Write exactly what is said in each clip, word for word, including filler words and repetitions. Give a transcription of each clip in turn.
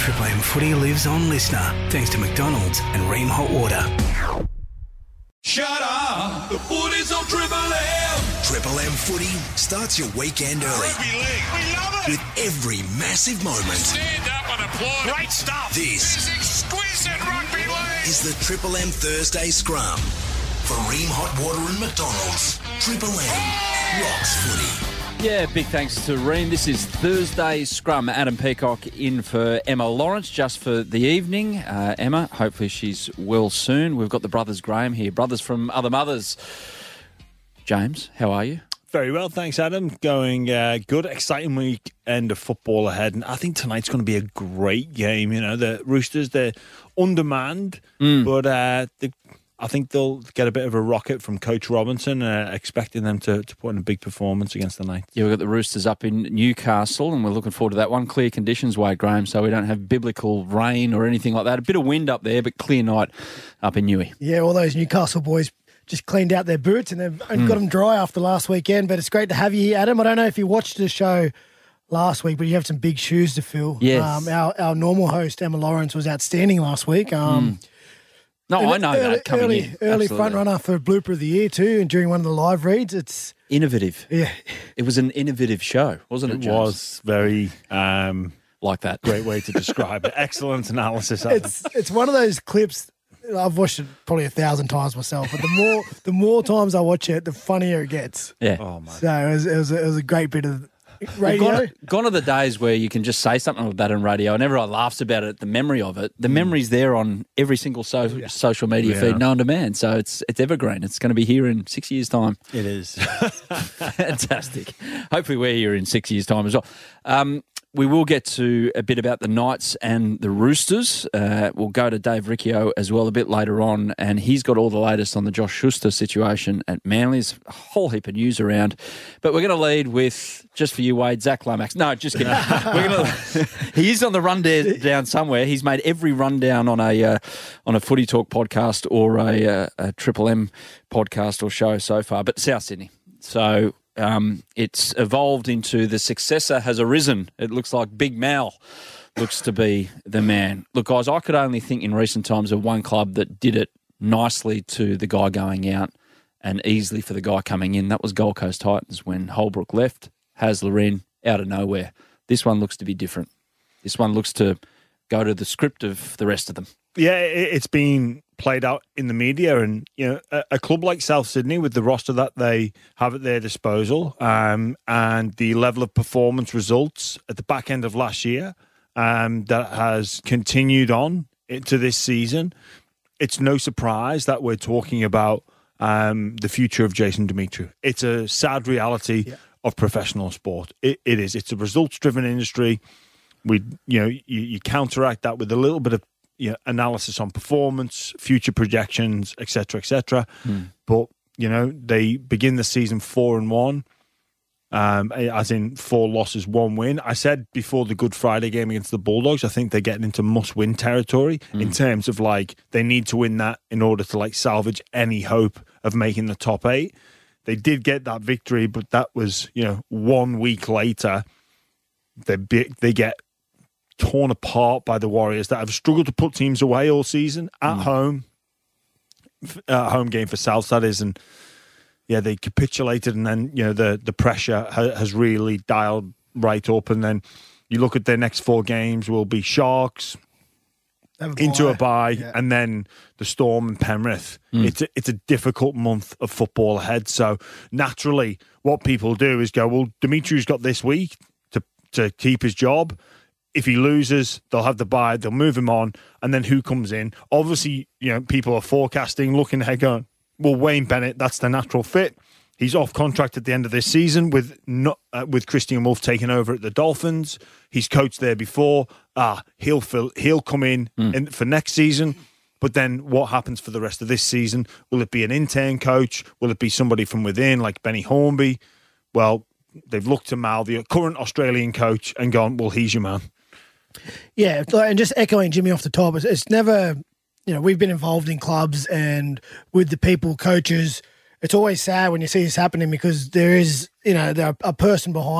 Triple M footy lives on Listener, thanks to McDonald's and Ream Hot Water. Shut up! The footy's on Triple M! Triple M footy starts your weekend early. Rugby league, we love it! With every massive moment. Stand up and applaud. Great stuff! This, this is exquisite rugby league! Is the Triple M Thursday Scrum. For Ream Hot Water and McDonald's, Triple M rocks footy. Yeah, big thanks to Ream. This is Thursday's Scrum. Adam Peacock in for Emma Lawrence just for the evening. Uh, Emma, hopefully she's well soon. We've got the brothers Graham here, brothers from other mothers. James, how are you? Very well, thanks, Adam. Going uh, good, exciting weekend of football ahead, and I think tonight's going to be a great game. You know, the Roosters, they're undermanned, mm. but uh, the I think they'll get a bit of a rocket from Coach Robinson, uh, expecting them to, to put in a big performance against the Knights. Yeah, we've got the Roosters up in Newcastle, and we're looking forward to that one. Clear conditions, Wade Graham, so we don't have biblical rain or anything like that. A bit of wind up there, but clear night up in Newey. Yeah, all those Newcastle boys just cleaned out their boots, and they've mm. got them dry after last weekend. But it's great to have you here, Adam. I don't know if you watched the show last week, but you have some big shoes to fill. Yes. Um, our, our normal host, Emma Lawrence, was outstanding last week. Um mm. No, I know early, that coming early, in. Early Absolutely. front runner for blooper of the year too, and during one of the live reads, it's innovative. Yeah, it was an innovative show, wasn't it? It James? was very um, like that. Great way to describe it. Excellent analysis. It's it's one of those clips. I've watched it probably a thousand times myself, but the more the more times I watch it, the funnier it gets. Yeah. Oh my. So it was it was, a, it was a great bit of radio. Well, gone, gone are the days where you can just say something like that on radio and everyone laughs about it, the memory of it. The memory's there on every single so, yeah. social media yeah. feed, no on demand. So it's it's evergreen. It's going to be here in six years' time. It is. Fantastic. Hopefully we're here in six years' time as well. Um, we will get to a bit about the Knights and the Roosters. Uh, we'll go to Dave Riccio as well a bit later on, and he's got all the latest on the Josh Schuster situation at Manly. There's a whole heap of news around. But we're going to lead with, just for you, Wade, Zach Lomax. No, just kidding. we're gonna, he is on the rundown down somewhere. He's made every rundown on a uh, on a Footy Talk podcast or a, uh, a Triple M podcast or show so far, but South Sydney. So... Um, it's evolved into the successor has arisen. It looks like Big Mal looks to be the man. Look, guys, I could only think in recent times of one club that did it nicely to the guy going out and easily for the guy coming in. That was Gold Coast Titans when Holbrook left, Hasler in, out of nowhere. This one looks to be different. This one looks to go to the script of the rest of them. Yeah, it's been played out in the media, and you know, a, a club like South Sydney with the roster that they have at their disposal, um, and the level of performance results at the back end of last year, um, that has continued on into this season. It's no surprise that we're talking about um, the future of Jason Demetriou. It's a sad reality yeah. of professional sport. It, it is. It's a results-driven industry. We, you know, you, you counteract that with a little bit of you know, analysis on performance, future projections, et cetera, et cetera. Mm. But, you know, they begin the season four and one, um, as in four losses, one win. I said before the Good Friday game against the Bulldogs, I think they're getting into must-win territory mm. in terms of, like, they need to win that in order to, like, salvage any hope of making the top eight. They did get that victory, but that was, you know, one week later, they they get torn apart by the Warriors that have struggled to put teams away all season at mm. home. Uh, home game for South, that is, and yeah, they capitulated, and then you know the the pressure ha- has really dialed right up, and then you look at their next four games will be Sharks a into a bye, yeah. and then the Storm and Penrith. Mm. It's a, it's a difficult month of football ahead. So naturally, what people do is go, well, Demetriou's got this week to to keep his job. If he loses, they'll have the bye, they'll move him on, and then who comes in? Obviously, you know, people are forecasting, looking ahead, going, well, Wayne Bennett, that's the natural fit. He's off contract at the end of this season with not, uh, with Christian Wolf taking over at the Dolphins. He's coached there before. Ah, he'll fill, he'll come in, mm. in for next season. But then what happens for the rest of this season? Will it be an intern coach? Will it be somebody from within, like Benny Hornby? Well, they've looked to Mal, the current Australian coach, and gone, well, he's your man. Yeah, and just echoing Jimmy off the top, it's, it's never, you know, we've been involved in clubs and with the people, coaches. It's always sad when you see this happening because there is, you know, there a person behind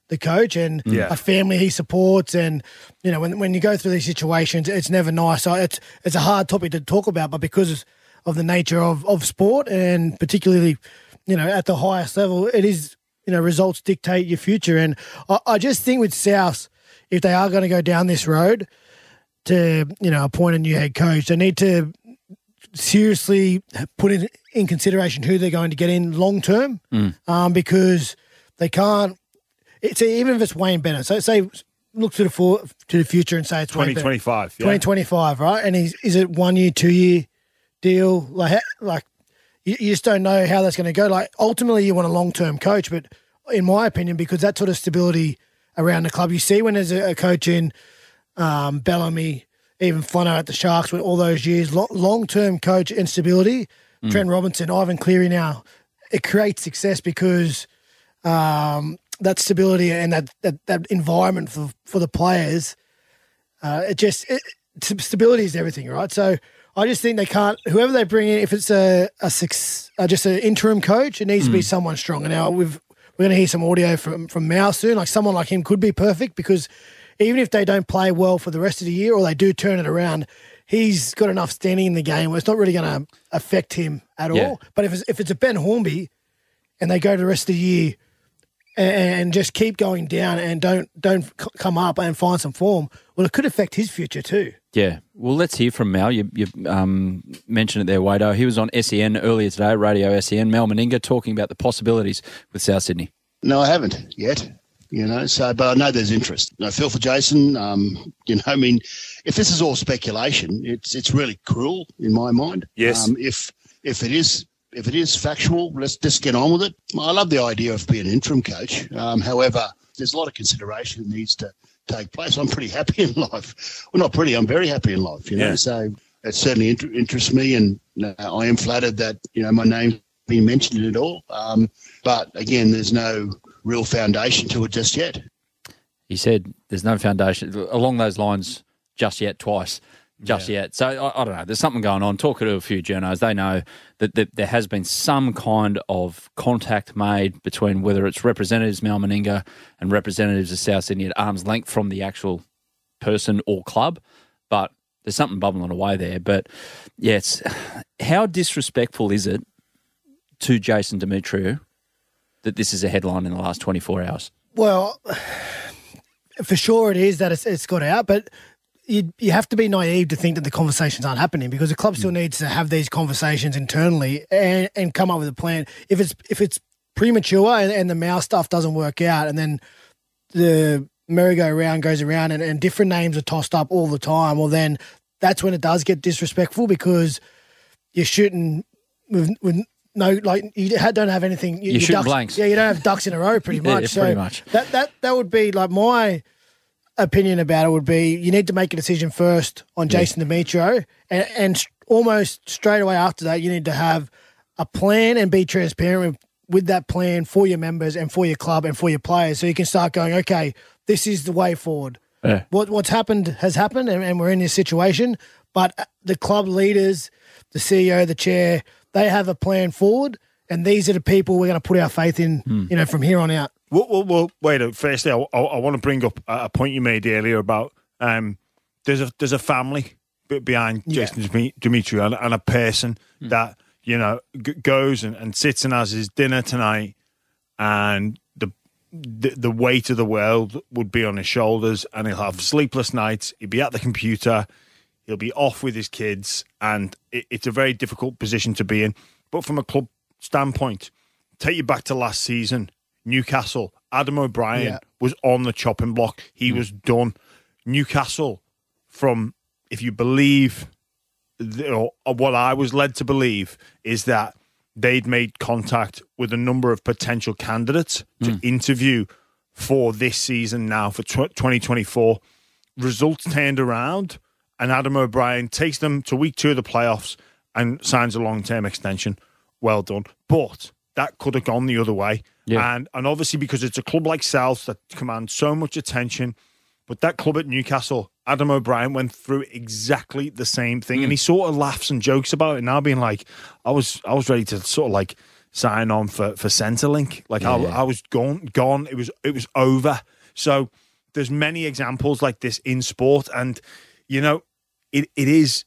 the coach and Yeah. a family he supports. And, you know, when when you go through these situations, it's never nice. So it's it's a hard topic to talk about, but because of the nature of, of sport and particularly, you know, at the highest level, it is, you know, results dictate your future. And I, I just think with South, if they are going to go down this road to, you know, appoint a new head coach, they need to seriously put in, in consideration who they're going to get in long term, Mm. um, because they can't. It's even if it's Wayne Bennett. So say look to the for, to the future and say it's Wayne twenty Bennett. twenty-five. Yeah. twenty twenty-five, right? And is is it one year, two year deal? Like like you, you just don't know how that's going to go. Like ultimately, you want a long term coach, but in my opinion, because that sort of stability around the club, you see when there's a, a coach in um, Bellamy, even Fono at the Sharks with all those years, lo- long term coach and stability. Mm. Trent Robinson, Ivan Cleary now, it creates success because. Um, that stability and that, that, that environment for, for the players, uh, it just it, stability is everything, right? So I just think they can't. Whoever they bring in, if it's a a six, uh, just an interim coach, it needs mm. to be someone strong. And now we've we're going to hear some audio from from Mao soon. Like someone like him could be perfect because even if they don't play well for the rest of the year or they do turn it around, he's got enough standing in the game where it's not really going to affect him at Yeah. all. But if it's, if it's a Ben Hornby and they go the rest of the year and just keep going down and don't don't c- come up and find some form, well, it could affect his future too. Yeah. Well, let's hear from Mal. You, you um, mentioned it there, Wado. He was on S E N earlier today, Radio S E N, Mal Meninga, talking about the possibilities with South Sydney. No, I haven't yet, you know, so, but I know there's interest. I feel for Jason, um, you know, I mean, if this is all speculation, it's it's really cruel in my mind. Yes. Um, if if it is If it is factual, let's just get on with it. I love the idea of being an interim coach. Um, however, there's a lot of consideration that needs to take place. I'm pretty happy in life. Well, not pretty. I'm very happy in life, you know. Yeah. So it certainly inter- interests me, and uh, I am flattered that, you know, my name's been mentioned in it all. Um, but, again, there's no real foundation to it just yet. He said there's no foundation along those lines just yet twice. Just Yeah. yet. So, I, I don't know. There's something going on. Talking to a few journos, they know that, that there has been some kind of contact made between whether it's representatives Mal Meninga and representatives of South Sydney at arm's length from the actual person or club. But there's something bubbling away there. But, yeah, it's, how disrespectful is it to Jason Demetriou that this is a headline in the last twenty-four hours? Well, for sure it is that it's, it's got out, but you you have to be naive to think that the conversations aren't happening because the club still needs to have these conversations internally and, and come up with a plan. If it's if it's premature and, and the mouse stuff doesn't work out and then the merry-go-round goes around and, and different names are tossed up all the time, well then that's when it does get disrespectful because you're shooting with, with no, like you don't have anything. You, You're shooting ducks, blanks. Yeah, you don't have ducks in a row pretty Yeah, much. yeah, so pretty much. That, that, that would be like my opinion about it would be you need to make a decision first on Jason Demetriou and, and almost straight away after that you need to have a plan and be transparent with, with that plan for your members and for your club and for your players so you can start going, okay, this is the way forward. Yeah. What What's happened has happened and, and we're in this situation, but the club leaders, the C E O, the chair, they have a plan forward and these are the people we're going to put our faith in, Hmm. you know, from here on out. Well, well, well wait. Firstly, I, I, I want to bring up a point you made earlier about um, there's a there's a family be- behind Yeah. Jason Demi- Demetriou and, and a person Mm. that you know g- goes and, and sits and has his dinner tonight, and the, the the weight of the world would be on his shoulders, and he'll have sleepless nights. He'll be at the computer, he'll be off with his kids, and it, it's a very difficult position to be in. But from a club standpoint, take you back to last season. Newcastle, Adam O'Brien Yeah. was on the chopping block. He mm. was done. Newcastle, from, if you believe, the, or what I was led to believe, is that they'd made contact with a number of potential candidates to mm. interview for this season now, for twenty twenty-four. Results turned around, and Adam O'Brien takes them to week two of the playoffs and signs a long-term extension. Well done. But that could have gone the other way. Yeah. And and obviously because it's a club like South that commands so much attention, but that club at Newcastle, Adam O'Brien went through exactly the same thing. Mm. And he sort of laughs and jokes about it now, being like, I was I was ready to sort of like sign on for for Centrelink. Like Yeah. I, I was gone, gone. It was it was over. So there's many examples like this in sport, and you know, it it is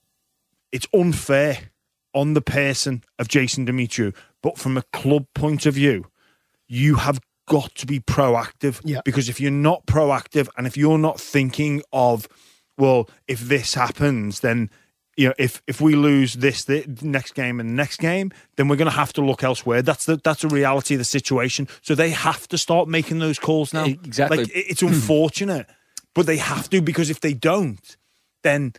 it's unfair on the person of Jason Demetriou, but from a club point of view, you have got to be proactive. Yeah. Because if you're not proactive, and if you're not thinking of, well, if this happens, then you know, if if we lose this the next game and the next game, then we're going to have to look elsewhere. That's the that's the reality of the situation. So they have to start making those calls now. Exactly. Like it- it's unfortunate, but they have to, because if they don't, then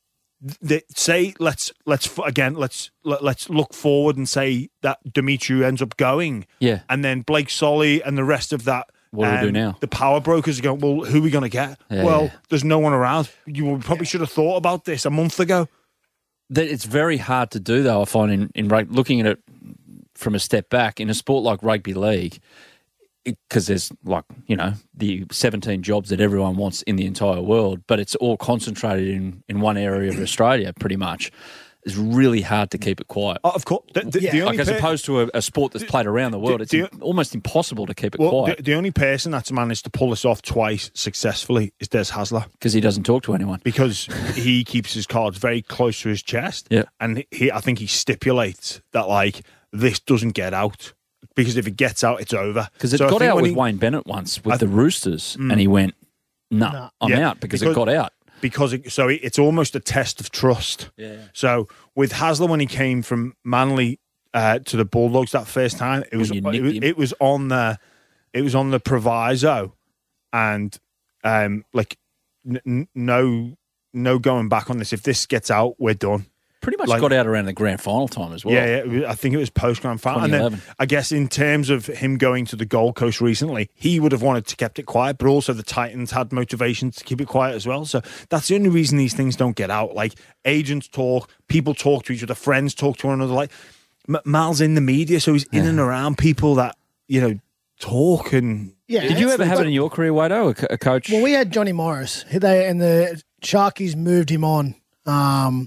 they say let's let's again let's let, let's look forward and say that Demetriou ends up going. Yeah. And then Blake Solly and the rest of that. What do we do now? The power brokers are going, well, who are we going to get? Yeah, well, yeah. there's no one around. You probably should have thought about this a month ago. That it's very hard to do, though, I find, in, in rug- looking at it from a step back, in a sport like rugby league, because there's, like, you know, the seventeen jobs that everyone wants in the entire world, but it's all concentrated in, in one area of Australia, pretty much. It's really hard to keep it quiet. Oh, of course. The, the, Yeah. the Like, only as per- opposed to a, a sport that's played around the world, do it's you- im- almost impossible to keep it well, quiet the, the only person that's managed to pull this off twice successfully is Des Hasler, because he doesn't talk to anyone. because he keeps his cards very close to his chest. Yeah. And he, I think he stipulates that, like, this doesn't get out, because if it gets out, it's over. Because it So I got think out when with he- Wayne Bennett once with I- the Roosters, and he went, "No, nah, No. I'm Yeah, out," because, because- it got out. because it, so it, it's almost a test of trust. Yeah. So with Hasler, when he came from Manly uh, to the Bulldogs that first time, it was you it nicked was, him. it was on the it was on the proviso, and um, like n- n- no no going back on this. If this gets out, we're done. Pretty much Like- got out around the grand final time as well. Yeah, yeah, it was- I think it was post grand final. And then twenty eleven. I guess in terms of him going to the Gold Coast recently, he would have wanted to kept it quiet, but also the Titans had motivation to keep it quiet as well. So that's the only reason these things don't get out. Like, agents talk, people talk to each other, friends talk to one another. Like, M- Mal's in the media, so he's in and around people that, you know, talk and Yeah. Did you it's- ever have look, it in your career, Wado, a, co- a coach? Well, we had Johnny Morris. They and the Sharkies moved him on um,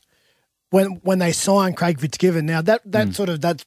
when when they signed Craig Fitzgibbon. Now that that Mm. sort of that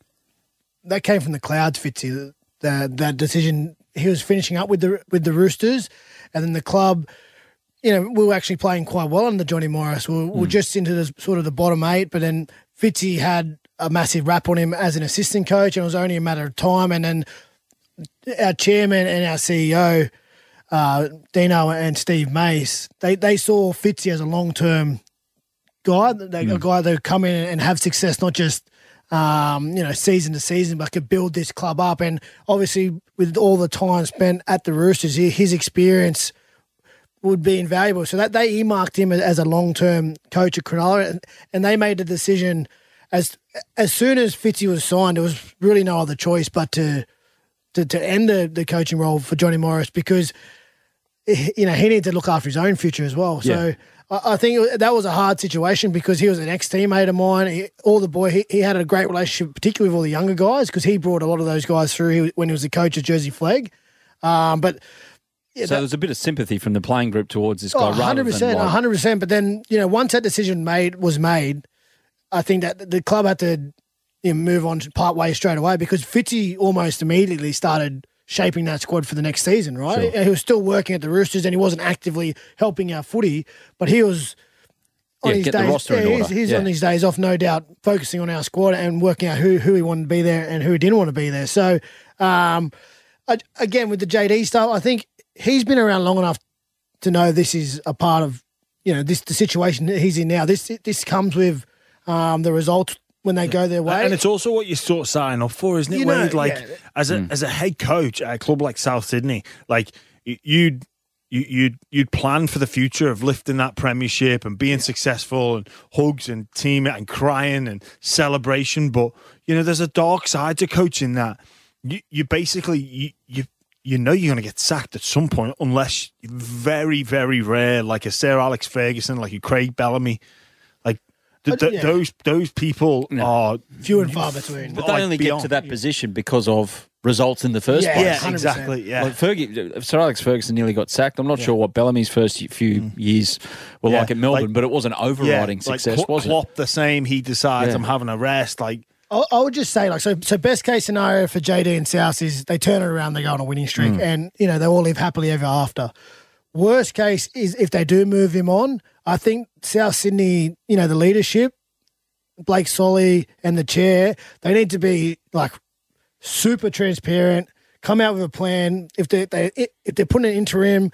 that came from the clouds, Fitzy. That that decision. He was finishing up with the with the Roosters, and then the club. You know, we were actually playing quite well under Johnny Morris. We were, we were just into the sort of the bottom eight, but then Fitzy had a massive rap on him as an assistant coach, and it was only a matter of time. And then our chairman and our C E O, uh, Dino and Steve Mace, they, they saw Fitzy as a long-term guy, they, a guy that would come in and have success, not just, um, you know, season to season, but could build this club up. And obviously with all the time spent at the Roosters, his experience would be invaluable. So that they earmarked him as a long-term coach at Cronulla, and, and they made the decision as as soon as Fitzy was signed, there was really no other choice but to to, to end the, the coaching role for Johnny Morris, because you know he needed to look after his own future as well. So Yeah. I, I think that was a hard situation, because he was an ex-teammate of mine. He, all the boy, he, he had a great relationship, particularly with all the younger guys, because he brought a lot of those guys through he, when he was the coach at Jersey Flegg. Um, but yeah, so that- there's a bit of sympathy from the playing group towards this guy, Oh, rather one hundred percent, than like, one hundred percent. But then, you know, once that decision made was made, I think that the club had to you know, move on part way straight away, because Fitzy almost immediately started shaping that squad for the next season, right? Sure. He was still working at the Roosters, and he wasn't actively helping our footy, but he was on Yeah, his get the days. roster in yeah, he's order. he's Yeah. on his days off, no doubt, focusing on our squad and working out who who he wanted to be there and who didn't want to be there. So, um, I, again, with the J D stuff, I think he's been around long enough to know this is a part of, you know, this the situation that he's in now. This this comes with um, the results when they go their way. And it's also what you sort of sign up for, isn't it? You know, Wade? Like yeah. as a as a head coach at a club like South Sydney, like y- you'd you, you'd you'd plan for the future of lifting that premiership and being successful, and hugs and team and crying and celebration. But you know, there's a dark side to coaching that you you basically you you. You know you're going to get sacked at some point, unless very, very rare, like a Sir Alex Ferguson, like a Craig Bellamy. Like th- Uh, th- yeah. those those people are few and far between. But they like only beyond. get to that position because of results in the first Yeah, place. Yeah, one hundred percent. exactly. Yeah. Like Fergie, Sir Alex Ferguson nearly got sacked. I'm not sure what Bellamy's first few years were Yeah, like at Melbourne, like- but it was an overriding like success, Klo- wasn't Klopp the same. He decides Yeah. I'm having a rest. Like I, I would just say, like, so so best case scenario for J D and South is they turn it around, they go on a winning streak, mm. and, you know, they all live happily ever after. Worst case is if they do move him on, I think South Sydney, you know, the leadership, Blake Solly and the chair, they need to be, like, super transparent, come out with a plan. If they, they if they're putting an interim,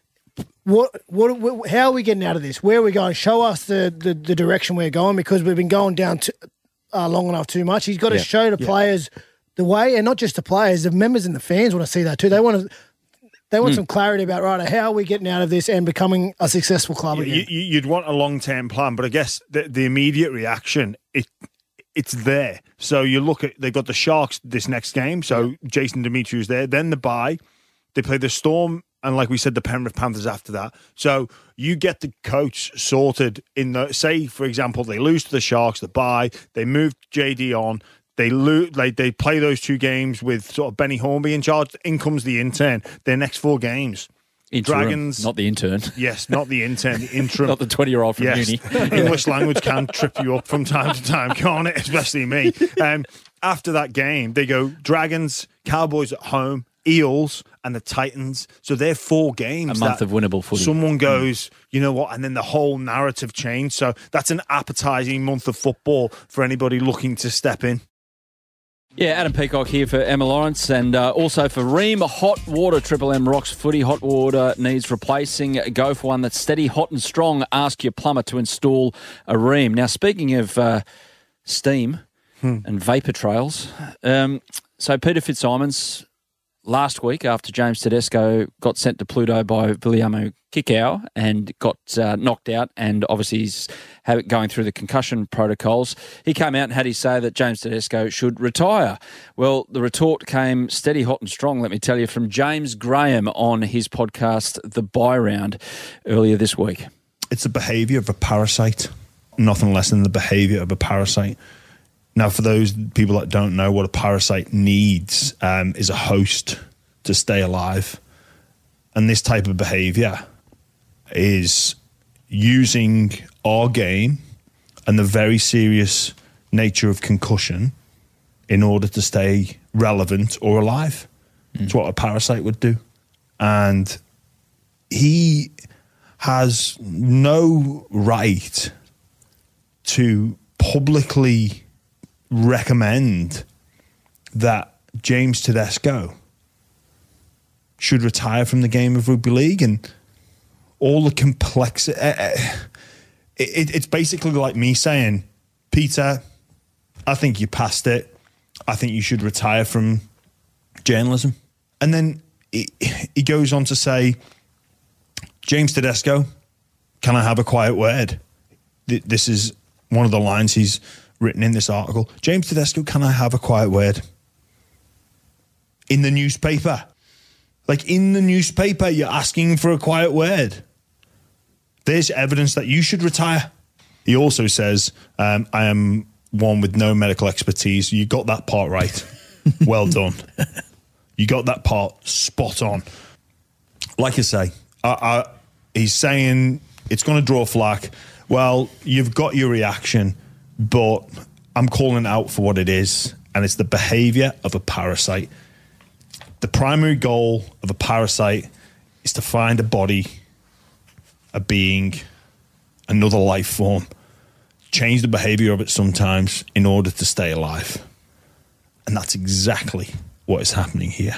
what what, what how are we getting out of this? Where are we going? Show us the, the, the direction we're going, because we've been going down to, uh, long enough too much. He's got to yeah. show the yeah. players the way, and not just the players, the members and the fans want to see that too. They want to they want mm. some clarity about, right, how are we getting out of this and becoming a successful club you, again? You, you'd want a long-term plan, but I guess the, the immediate reaction, it it's there. So you look at, they've got the Sharks this next game, so Jason Demetriou's there. Then the bye, they play the Storm, and like we said, the Penrith Panthers after that. So you get the coach sorted in the, say, for example, they lose to the Sharks, the bye, they move J D on, they lose, like they play those two games with sort of Benny Hornby in charge. In comes the intern. Their next four games. Interim, Dragons, not the intern. Yes, not the intern, the interim. Not the twenty-year-old from yes. uni. English language can trip you up from time to time, can't it? Especially me. Um, after that game, they go Dragons, Cowboys at home, Eels, and the Titans. So they're four games. A month of winnable footy. Someone goes, you know what, and then the whole narrative changed. So that's an appetising month of football for anybody looking to step in. Yeah, Adam Peacock here for Emma Lawrence, and uh, also for Ream Hot Water. Triple M rocks footy. Hot water needs replacing. Go for one that's steady, hot and strong. Ask your plumber to install a Ream. Now, speaking of uh, steam hmm. and vapour trails, um, so Peter Fitzsimons last week, after James Tedesco got sent to Pluto by Viliamo Kikau and got uh, knocked out, and obviously he's have, going through the concussion protocols, he came out and had his say that James Tedesco should retire. Well, the retort came steady, hot and strong, let me tell you, from James Graham on his podcast, The Buy Round, earlier this week. It's the behaviour of a parasite, nothing less than the behaviour of a parasite. Now, for those people that don't know, what a parasite needs um, is a host to stay alive. And this type of behaviour is using our game and the very serious nature of concussion in order to stay relevant or alive. Mm. It's what a parasite would do. And he has no right to publicly recommend that James Tedesco should retire from the game of rugby league, and all the complexity. Uh, uh, it, it's basically like me saying, Peter, I think you passed it. I think you should retire from journalism. And then he, he goes on to say, James Tedesco, can I have a quiet word? This is one of the lines he's written in this article. James Tedesco, can I have a quiet word? In the newspaper. Like, in the newspaper, you're asking for a quiet word. There's evidence that you should retire. He also says, um, I am one with no medical expertise. You got that part right. Well done. You got that part spot on. Like I say, I, I, he's saying it's going to draw flack. Well, you've got your reaction, but I'm calling it out for what it is, and it's the behaviour of a parasite. The primary goal of a parasite is to find a body, a being, another life form, change the behaviour of it sometimes in order to stay alive. And that's exactly what is happening here.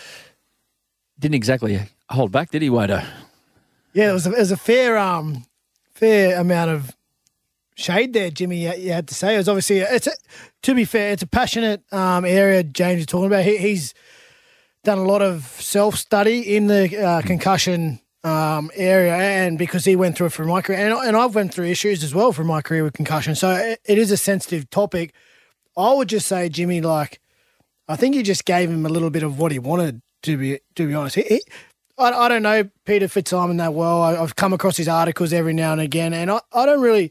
Didn't exactly hold back, did he, Wado? Yeah, it was a, it was a fair, um, fair amount of shade there, Jimmy, you had to say. It was obviously, it's a, to be fair, it's a passionate um, area James is talking about. He, he's done a lot of self-study in the uh, concussion um, area, and because he went through it for my career, and, and I've went through issues as well for my career with concussion, so it, it is a sensitive topic. I would just say, Jimmy, like, I think you just gave him a little bit of what he wanted, to be to be honest. He, he, I, I don't know Peter Fitzsimons that well. I, I've come across his articles every now and again, and I, I don't really,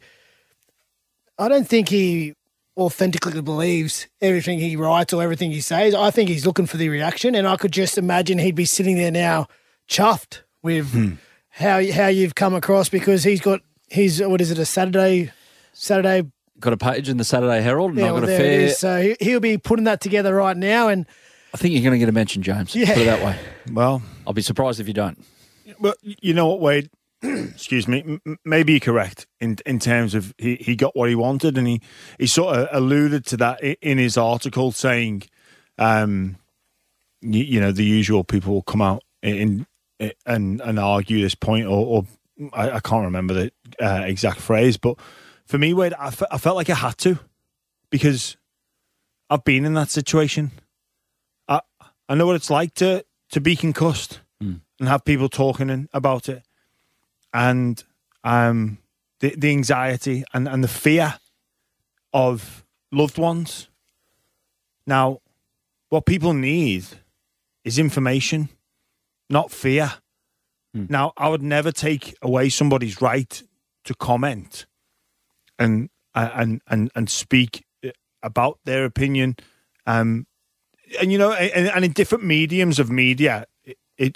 I don't think he authentically believes everything he writes or everything he says. I think he's looking for the reaction, and I could just imagine he'd be sitting there now chuffed with hmm. how how you've come across, because he's got his, what is it, a Saturday Saturday got a page in the Saturday Herald, and Yeah, I've well, got a there it fair. is. So he- he'll be putting that together right now, and I think you're going to get a mention, James. Yeah. Put it that way. Well, I'll be surprised if you don't. well, you know what, Wade? Excuse me. M- maybe you're correct in in terms of he, he got what he wanted, and he, he sort of alluded to that i- in his article, saying, um, you, you know, the usual people will come out in, in and and argue this point, or, or I, I can't remember the uh, exact phrase, but for me, Wade, I, fe- I felt like I had to, because I've been in that situation. I I know what it's like to to be concussed Mm. and have people talking in, about it. And um, the the anxiety and, and the fear of loved ones. Now, what people need is information, not fear. Hmm. Now, I would never take away somebody's right to comment and and and and speak about their opinion. Um, and you know, and, and in different mediums of media, it, it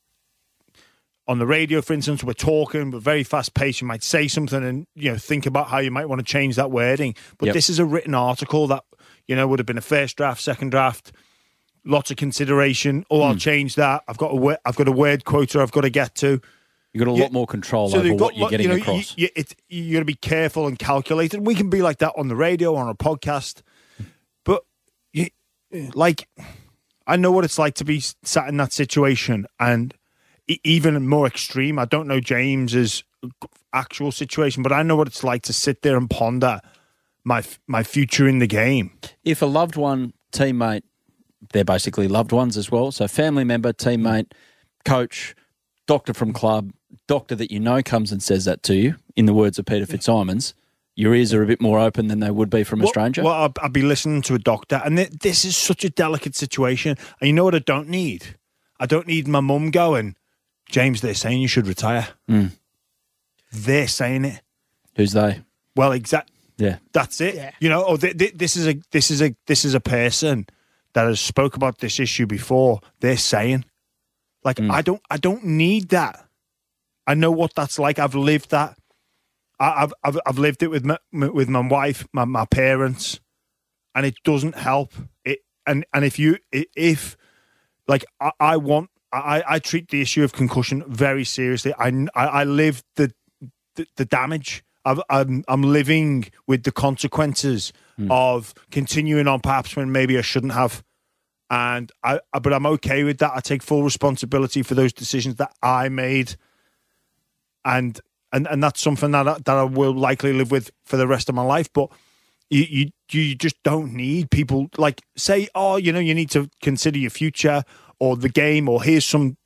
on the radio, for instance, we're talking, we're very fast paced. You might say something and, you know, think about how you might want to change that wording. But Yep. this is a written article that, you know, would have been a first draft, second draft, lots of consideration. Oh, I'll change that. I've got a word, I've got a word quoter I've got to get to. You've got a Yeah. lot more control So over they've got what you're lo- getting you know, across. You, you, it, you got to be careful and calculated. We can be like that on the radio, on a podcast. But, you, like, I know what it's like to be sat in that situation, and e- even more extreme. I don't know James's actual situation, but I know what it's like to sit there and ponder my my future in the game. If a loved one, teammate, they're basically loved ones as well. So family member, teammate, coach, doctor from club, doctor that you know comes and says that to you, in the words of Peter Fitzsimons, your ears are a bit more open than they would be from a Well- stranger. Well, I'll, I'll be listening to a doctor, and th- this is such a delicate situation. And you know what I don't need? I don't need my mum going, James, they're saying you should retire. Mm. They're saying it. Who's they? Well, exact. Yeah. That's it. Yeah. You know, oh, th- th- this is a this is a this is a person that has spoke about this issue before. They're saying, like, Mm. I don't I don't need that. I know what that's like. I've lived that. I, I've I've I've lived it with my with my wife, my my parents, and it doesn't help. It and and if you if like I, I want I I treat the issue of concussion very seriously. I I, I live the, the the damage. I've, I'm I'm living with the consequences Mm. of continuing on perhaps when maybe I shouldn't have. And I, I, but I'm okay with that. I take full responsibility for those decisions that I made, and and and that's something that I, that I will likely live with for the rest of my life. But you you you just don't need people like say, oh, you know, you need to consider your future or the game, or here's some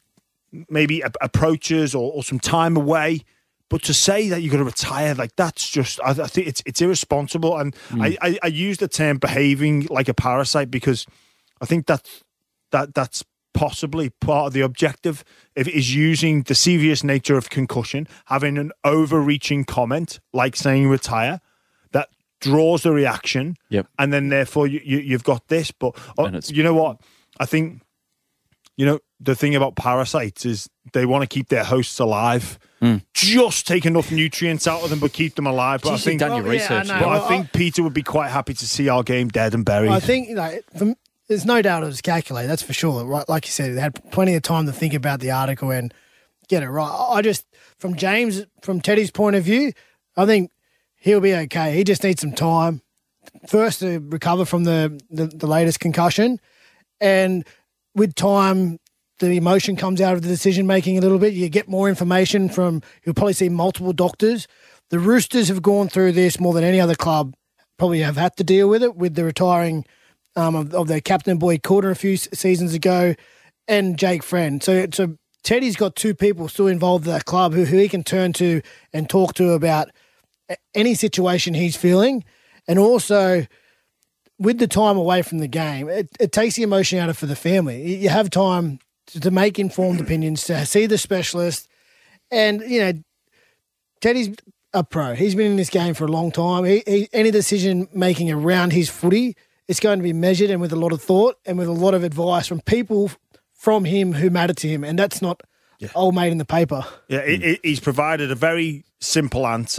maybe a- approaches or, or some time away. But to say that you're going to retire, like that's just, I, I think it's it's irresponsible. And I, I, I use the term behaving like a parasite because I think that's, that that's possibly part of the objective. If it is using the serious nature of concussion, having an overreaching comment like saying retire, that draws the reaction. Yep. And then therefore you, you, you've got this. But uh, And it's- you know what? I think, you know, the thing about parasites is they want to keep their hosts alive. Mm. Just take enough nutrients out of them, but keep them alive. But Jeez, I you've think, done but your Well, yeah, research. I there. know. I Well, think Peter would be quite happy to see our game dead and buried. I think, you know, from, there's no doubt it was calculated, that's for sure. Right, like you said, they had plenty of time to think about the article and get it right. I just, from James, from Teddy's point of view, I think he'll be okay. He just needs some time, first to recover from the, the, the latest concussion, and with time, the emotion comes out of the decision making a little bit. You get more information from, you'll probably see multiple doctors. The Roosters have gone through this more than any other club, probably have had to deal with it with the retiring um, of, of their captain, Boyd Coulter, a few s- seasons ago, and Jake Friend. So, so Teddy's got two people still involved in that club who, who he can turn to and talk to about a- any situation he's feeling. And also, with the time away from the game, it, it takes the emotion out of for the family. You you have time to, to make informed opinions, to see the specialist. And, you know, Teddy's a pro. He's been in this game for a long time. He, he, any decision making around his footy, it's going to be measured and with a lot of thought and with a lot of advice from people from him who matter to him. And that's not old mate in the paper. Yeah, he- he- he's provided a very simple answer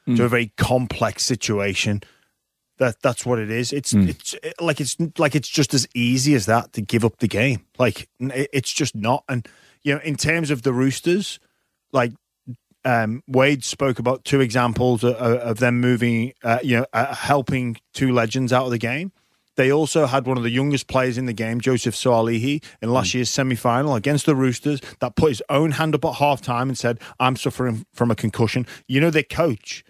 to a very complex situation. That that's what it is. It's mm. it's it, like it's like it's just as easy as that to give up the game. Like it, it's just not. And you know, in terms of the Roosters, like um, Wade spoke about two examples of, of them moving, uh, you know, uh, helping two legends out of the game. They also had one of the youngest players in the game, Joseph Suaalii, in last year's semi-final against the Roosters that put his own hand up at half-time and said, I'm suffering from a concussion. You know, their coach,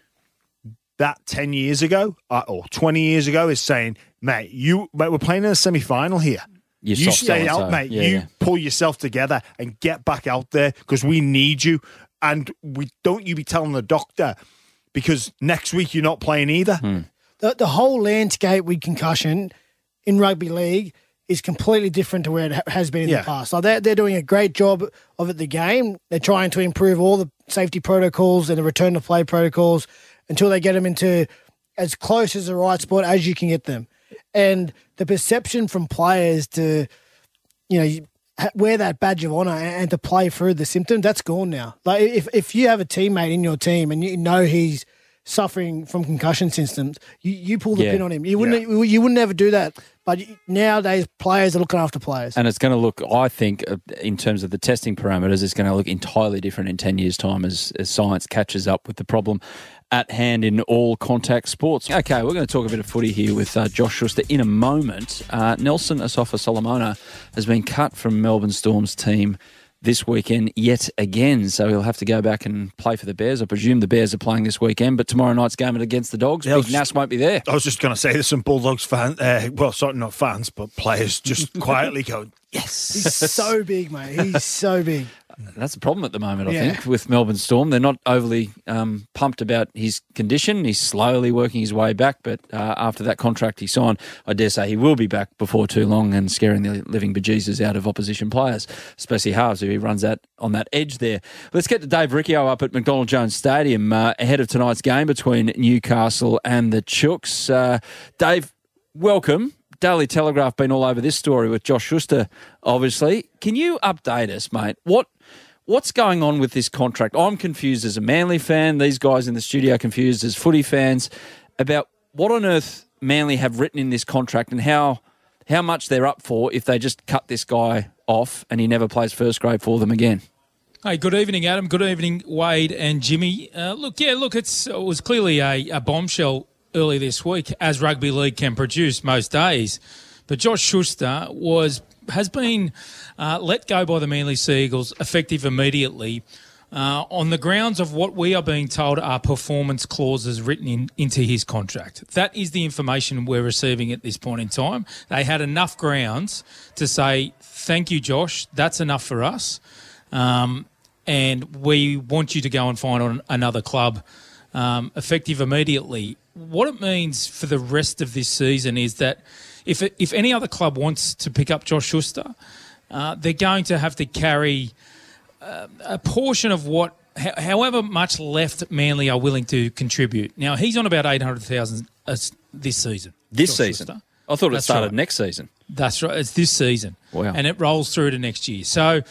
that ten years ago uh, or twenty years ago is saying, mate, you, mate, we're playing in a semi-final here. You're you stay out, so. mate. Yeah, you yeah. pull yourself together and get back out there because we need you. And we don't you be telling the doctor because next week you're not playing either. Hmm. The, the whole landscape with concussion in rugby league is completely different to where it ha- has been in yeah. the past. So they're, they're doing a great job of it, the game. They're trying to improve all the safety protocols and the return to play protocols until they get them into as close as the right spot as you can get them. And the perception from players to, you know, wear that badge of honour and to play through the symptoms, that's gone now. Like if, if you have a teammate in your team and you know he's suffering from concussion symptoms, you, you pull the yeah. pin on him. You wouldn't yeah. you wouldn't ever do that. But nowadays, players are looking after players. And it's going to look, I think, in terms of the testing parameters, it's going to look entirely different in ten years' time as, as science catches up with the problem at hand in all contact sports. Okay, we're going to talk a bit of footy here with uh, Josh Schuster in a moment. Uh, Nelson Asofa-Solomona has been cut from Melbourne Storm's team this weekend yet again, so he'll have to go back and play for the Bears. I presume the Bears are playing this weekend, but tomorrow night's game against the Dogs. Yeah, Big just, Nas won't be there. I was just going to say there's some Bulldogs fans, uh, well, sorry, not fans, but players just quietly going, yes. He's so big, mate. He's so big. That's the problem at the moment, I Yeah. think, with Melbourne Storm. They're not overly um, pumped about his condition. He's slowly working his way back, but uh, after that contract he signed, I dare say he will be back before too long and scaring the living bejesus out of opposition players, especially halves, who he runs that on that edge there. Let's get to Dave Riccio up at McDonald Jones Stadium uh, ahead of tonight's game between Newcastle and the Chooks. Uh, Dave, welcome. Daily Telegraph been all over this story with Josh Schuster, obviously. Can you update us, mate? What What's going on with this contract? I'm confused as a Manly fan. These guys in the studio are confused as footy fans about what on earth Manly have written in this contract and how how much they're up for if they just cut this guy off and he never plays first grade for them again. Hey, good evening, Adam. Good evening, Wade and Jimmy. Uh, look, yeah, look, it's, it was clearly a, a bombshell early this week, as rugby league can produce most days. But Josh Schuster was has been uh, let go by the Manly Sea Eagles effective immediately uh, on the grounds of what we are being told are performance clauses written in, into his contract. That is the information we're receiving at this point in time. They had enough grounds to say, thank you, Josh, that's enough for us, um, and we want you to go and find on another club um, effective immediately. What it means for the rest of this season is that if if any other club wants to pick up Josh Schuster, uh, they're going to have to carry uh, a portion of what, h- however much left Manly are willing to contribute. Now, he's on about eight hundred thousand uh, this season. This Josh season? Schuster. I thought it That's started right. next season. That's right. It's this season. Wow. And it rolls through to next year. So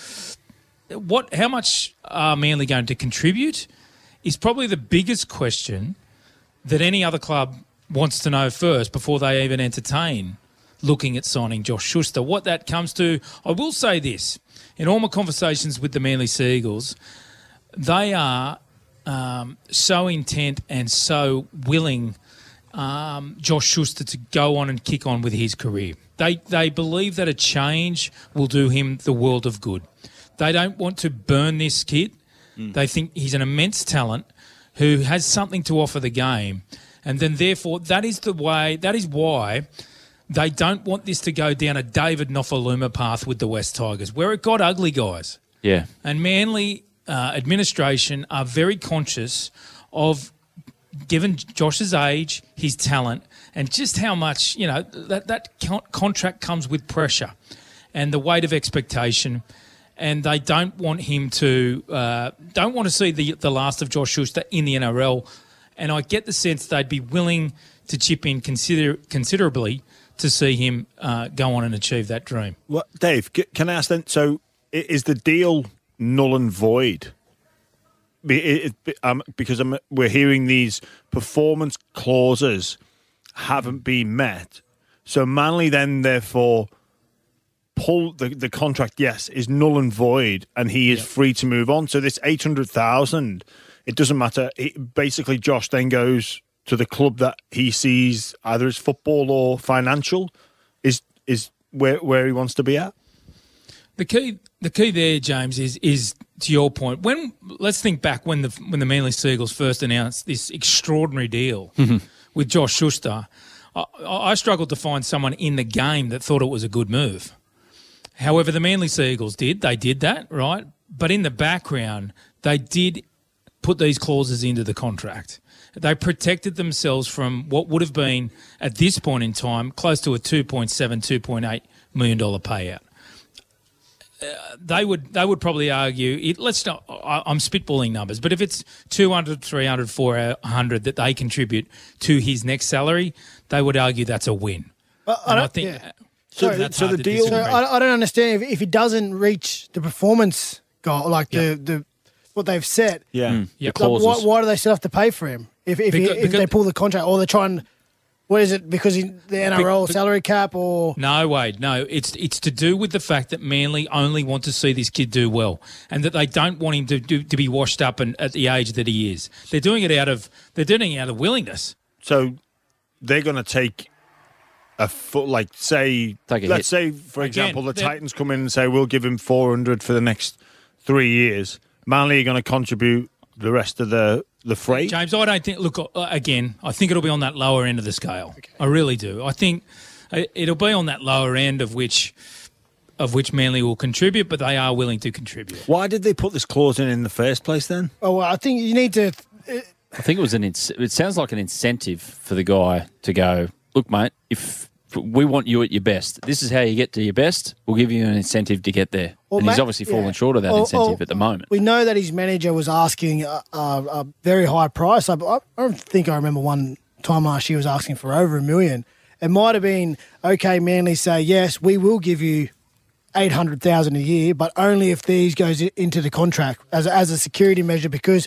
what? How much are Manly going to contribute is probably the biggest question that any other club wants to know first before they even entertain looking at signing Josh Schuster. What that comes to, I will say this, in all my conversations with the Manly Sea Eagles, they are um, so intent and so willing um, Josh Schuster to go on and kick on with his career. They, they believe that a change will do him the world of good. They don't want to burn this kid. Mm. They think he's an immense talent who has something to offer the game. And then, therefore, that is the way, that is why they don't want this to go down a David Nofaluma path with the West Tigers, where it got ugly, guys. Yeah. And Manly uh, administration are very conscious of, given Josh's age, his talent, and just how much, you know, that, that con- contract comes with pressure and the weight of expectation. And they don't want him to, uh, don't want to see the, the last of Josh Schuster in the N R L. And I get the sense they'd be willing to chip in consider, considerably to see him uh, go on and achieve that dream. Well, Dave, can I ask then, so is the deal null and void be, it, it, um, because I'm, we're hearing these performance clauses haven't been met. So Manly then, therefore, pull the, the contract, yes, is null and void, and he is yep. free to move on. So this eight hundred thousand, it doesn't matter. It, basically, Josh then goes to the club that he sees either as football or financial is is where where he wants to be at. The key, the key there, James, is is to your point. When let's think back when the when the Manly Seagulls first announced this extraordinary deal mm-hmm. with Josh Schuster. I, I struggled to find someone in the game that thought it was a good move. However, the Manly Seagulls did. They did that, right? But in the background, they did put these clauses into the contract. They protected themselves from what would have been, at this point in time, close to a two point seven, two point eight million dollars payout. Uh, they would they would probably argue, it, let's not, I, I'm spitballing numbers, but if it's two hundred, three hundred, four hundred that they contribute to his next salary, they would argue that's a win. Well, I, and don't, I think yeah. So, the, so the deal. So I, I don't understand if, if it doesn't reach the performance goal, like the, yep. the what they've set. Yeah, mm, the clauses. Why, why do they still have to pay for him if if, because, he, if because, they pull the contract, or they're trying? What is it? Because he, the N R L be, salary cap, or no, Wade, no. It's it's to do with the fact that Manly only want to see this kid do well, and that they don't want him to do, to be washed up and at the age that he is. They're doing it out of they're doing it out of willingness. So they're going to take. A foot, like say, Take a let's hit. say, for Again, example, the Titans come in and say we'll give him four hundred for the next three years. Manly are going to contribute the rest of the the freight. James, I don't think. Look, uh, again, I think it'll be on that lower end of the scale. Okay. I really do. I think it'll be on that lower end of which of which Manly will contribute, but they are willing to contribute. Why did they put this clause in in the first place? Then, oh, well, I think you need to. Uh, I think it was an. It sounds like an incentive for the guy to go. Look, mate, if we want you at your best, this is how you get to your best. We'll give you an incentive to get there. Well, and mate, he's obviously fallen yeah. short of that or, incentive or, at the moment. We know that his manager was asking a, a, a very high price. I, I don't think I remember one time last year was asking for over a million. It might have been, okay, Manly say, yes, we will give you eight hundred thousand dollars a year, but only if these goes into the contract as a, as a security measure, because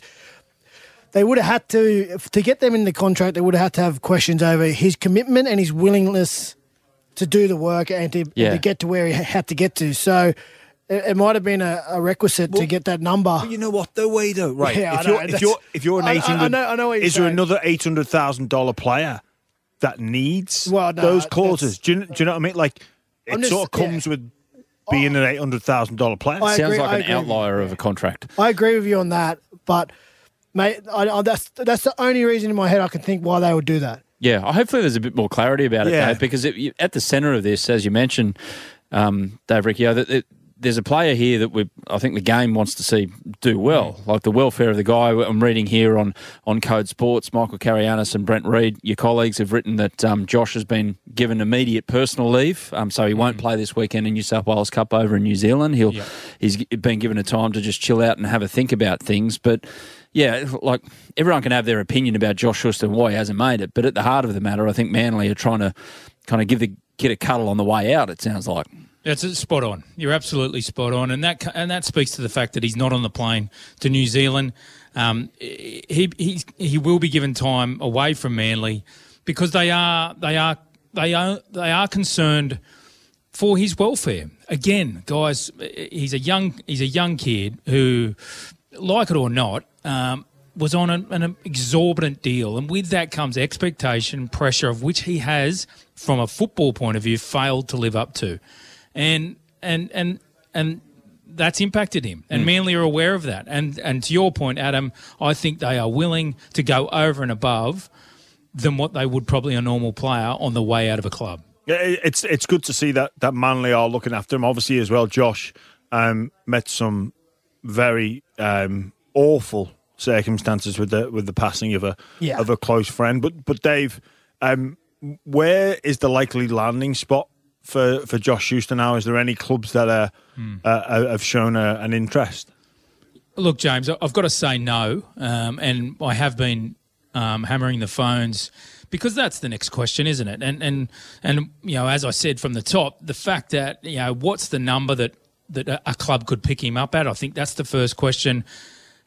they would have had to, to get them in the contract, they would have had to have questions over his commitment and his willingness to do the work and to, yeah. and to get to where he had to get to. So it, it might have been a, a requisite well, to get that number. But you know what, though, Wade, though, right? Yeah, if, I you're, know, if, you're, if you're an eight hundred, I, I know, I know what you're is saying. there another eight hundred thousand dollars player that needs well, no, those clauses? Do you, do you know what I mean? Like, it just, sort of comes yeah. with being an eight hundred thousand dollars player. I Sounds agree, like I an agree. outlier of a contract. I agree with you on that, but mate, I, I, that's that's the only reason in my head I can think why they would do that. Yeah, hopefully there's a bit more clarity about it, yeah. Dave, because it, you, at the centre of this, as you mentioned, um, Dave Riccio, that it, there's a player here that we, I think the game wants to see do well, like the welfare of the guy. I'm reading here on, on Code Sports, Michael Carianis and Brent Reid, your colleagues, have written that um, Josh has been given immediate personal leave, um, so he won't play this weekend in New South Wales Cup over in New Zealand. He'll yep. He's been given a time to just chill out and have a think about things, but yeah, like everyone can have their opinion about Josh Schuster and why he hasn't made it, but at the heart of the matter, I think Manly are trying to kind of give the kid a cuddle on the way out, it sounds like. That's spot on. You're absolutely spot on, and that and that speaks to the fact that he's not on the plane to New Zealand. Um, he he he will be given time away from Manly because they are they are they are they are concerned for his welfare. Again, guys, he's a young he's a young kid who, like it or not, um, was on an, an exorbitant deal, and with that comes expectation, pressure, of which he has, from a football point of view, failed to live up to. And and and and that's impacted him. And mm. Manly are aware of that. And and to your point, Adam, I think they are willing to go over and above than what they would probably a normal player on the way out of a club. Yeah, it's it's good to see that that Manly are looking after him. Obviously, as well, Josh um, met some very um, awful circumstances with the with the passing of a yeah. of a close friend. But but Dave, um, where is the likely landing spot for, for Josh Schuster now? Is there any clubs that are mm. uh, have shown a, an interest? Look, James, I've got to say no, um, and I have been um, hammering the phones because that's the next question, isn't it? And and and you know, as I said from the top, the fact that you know what's the number that that a club could pick him up at? I think that's the first question.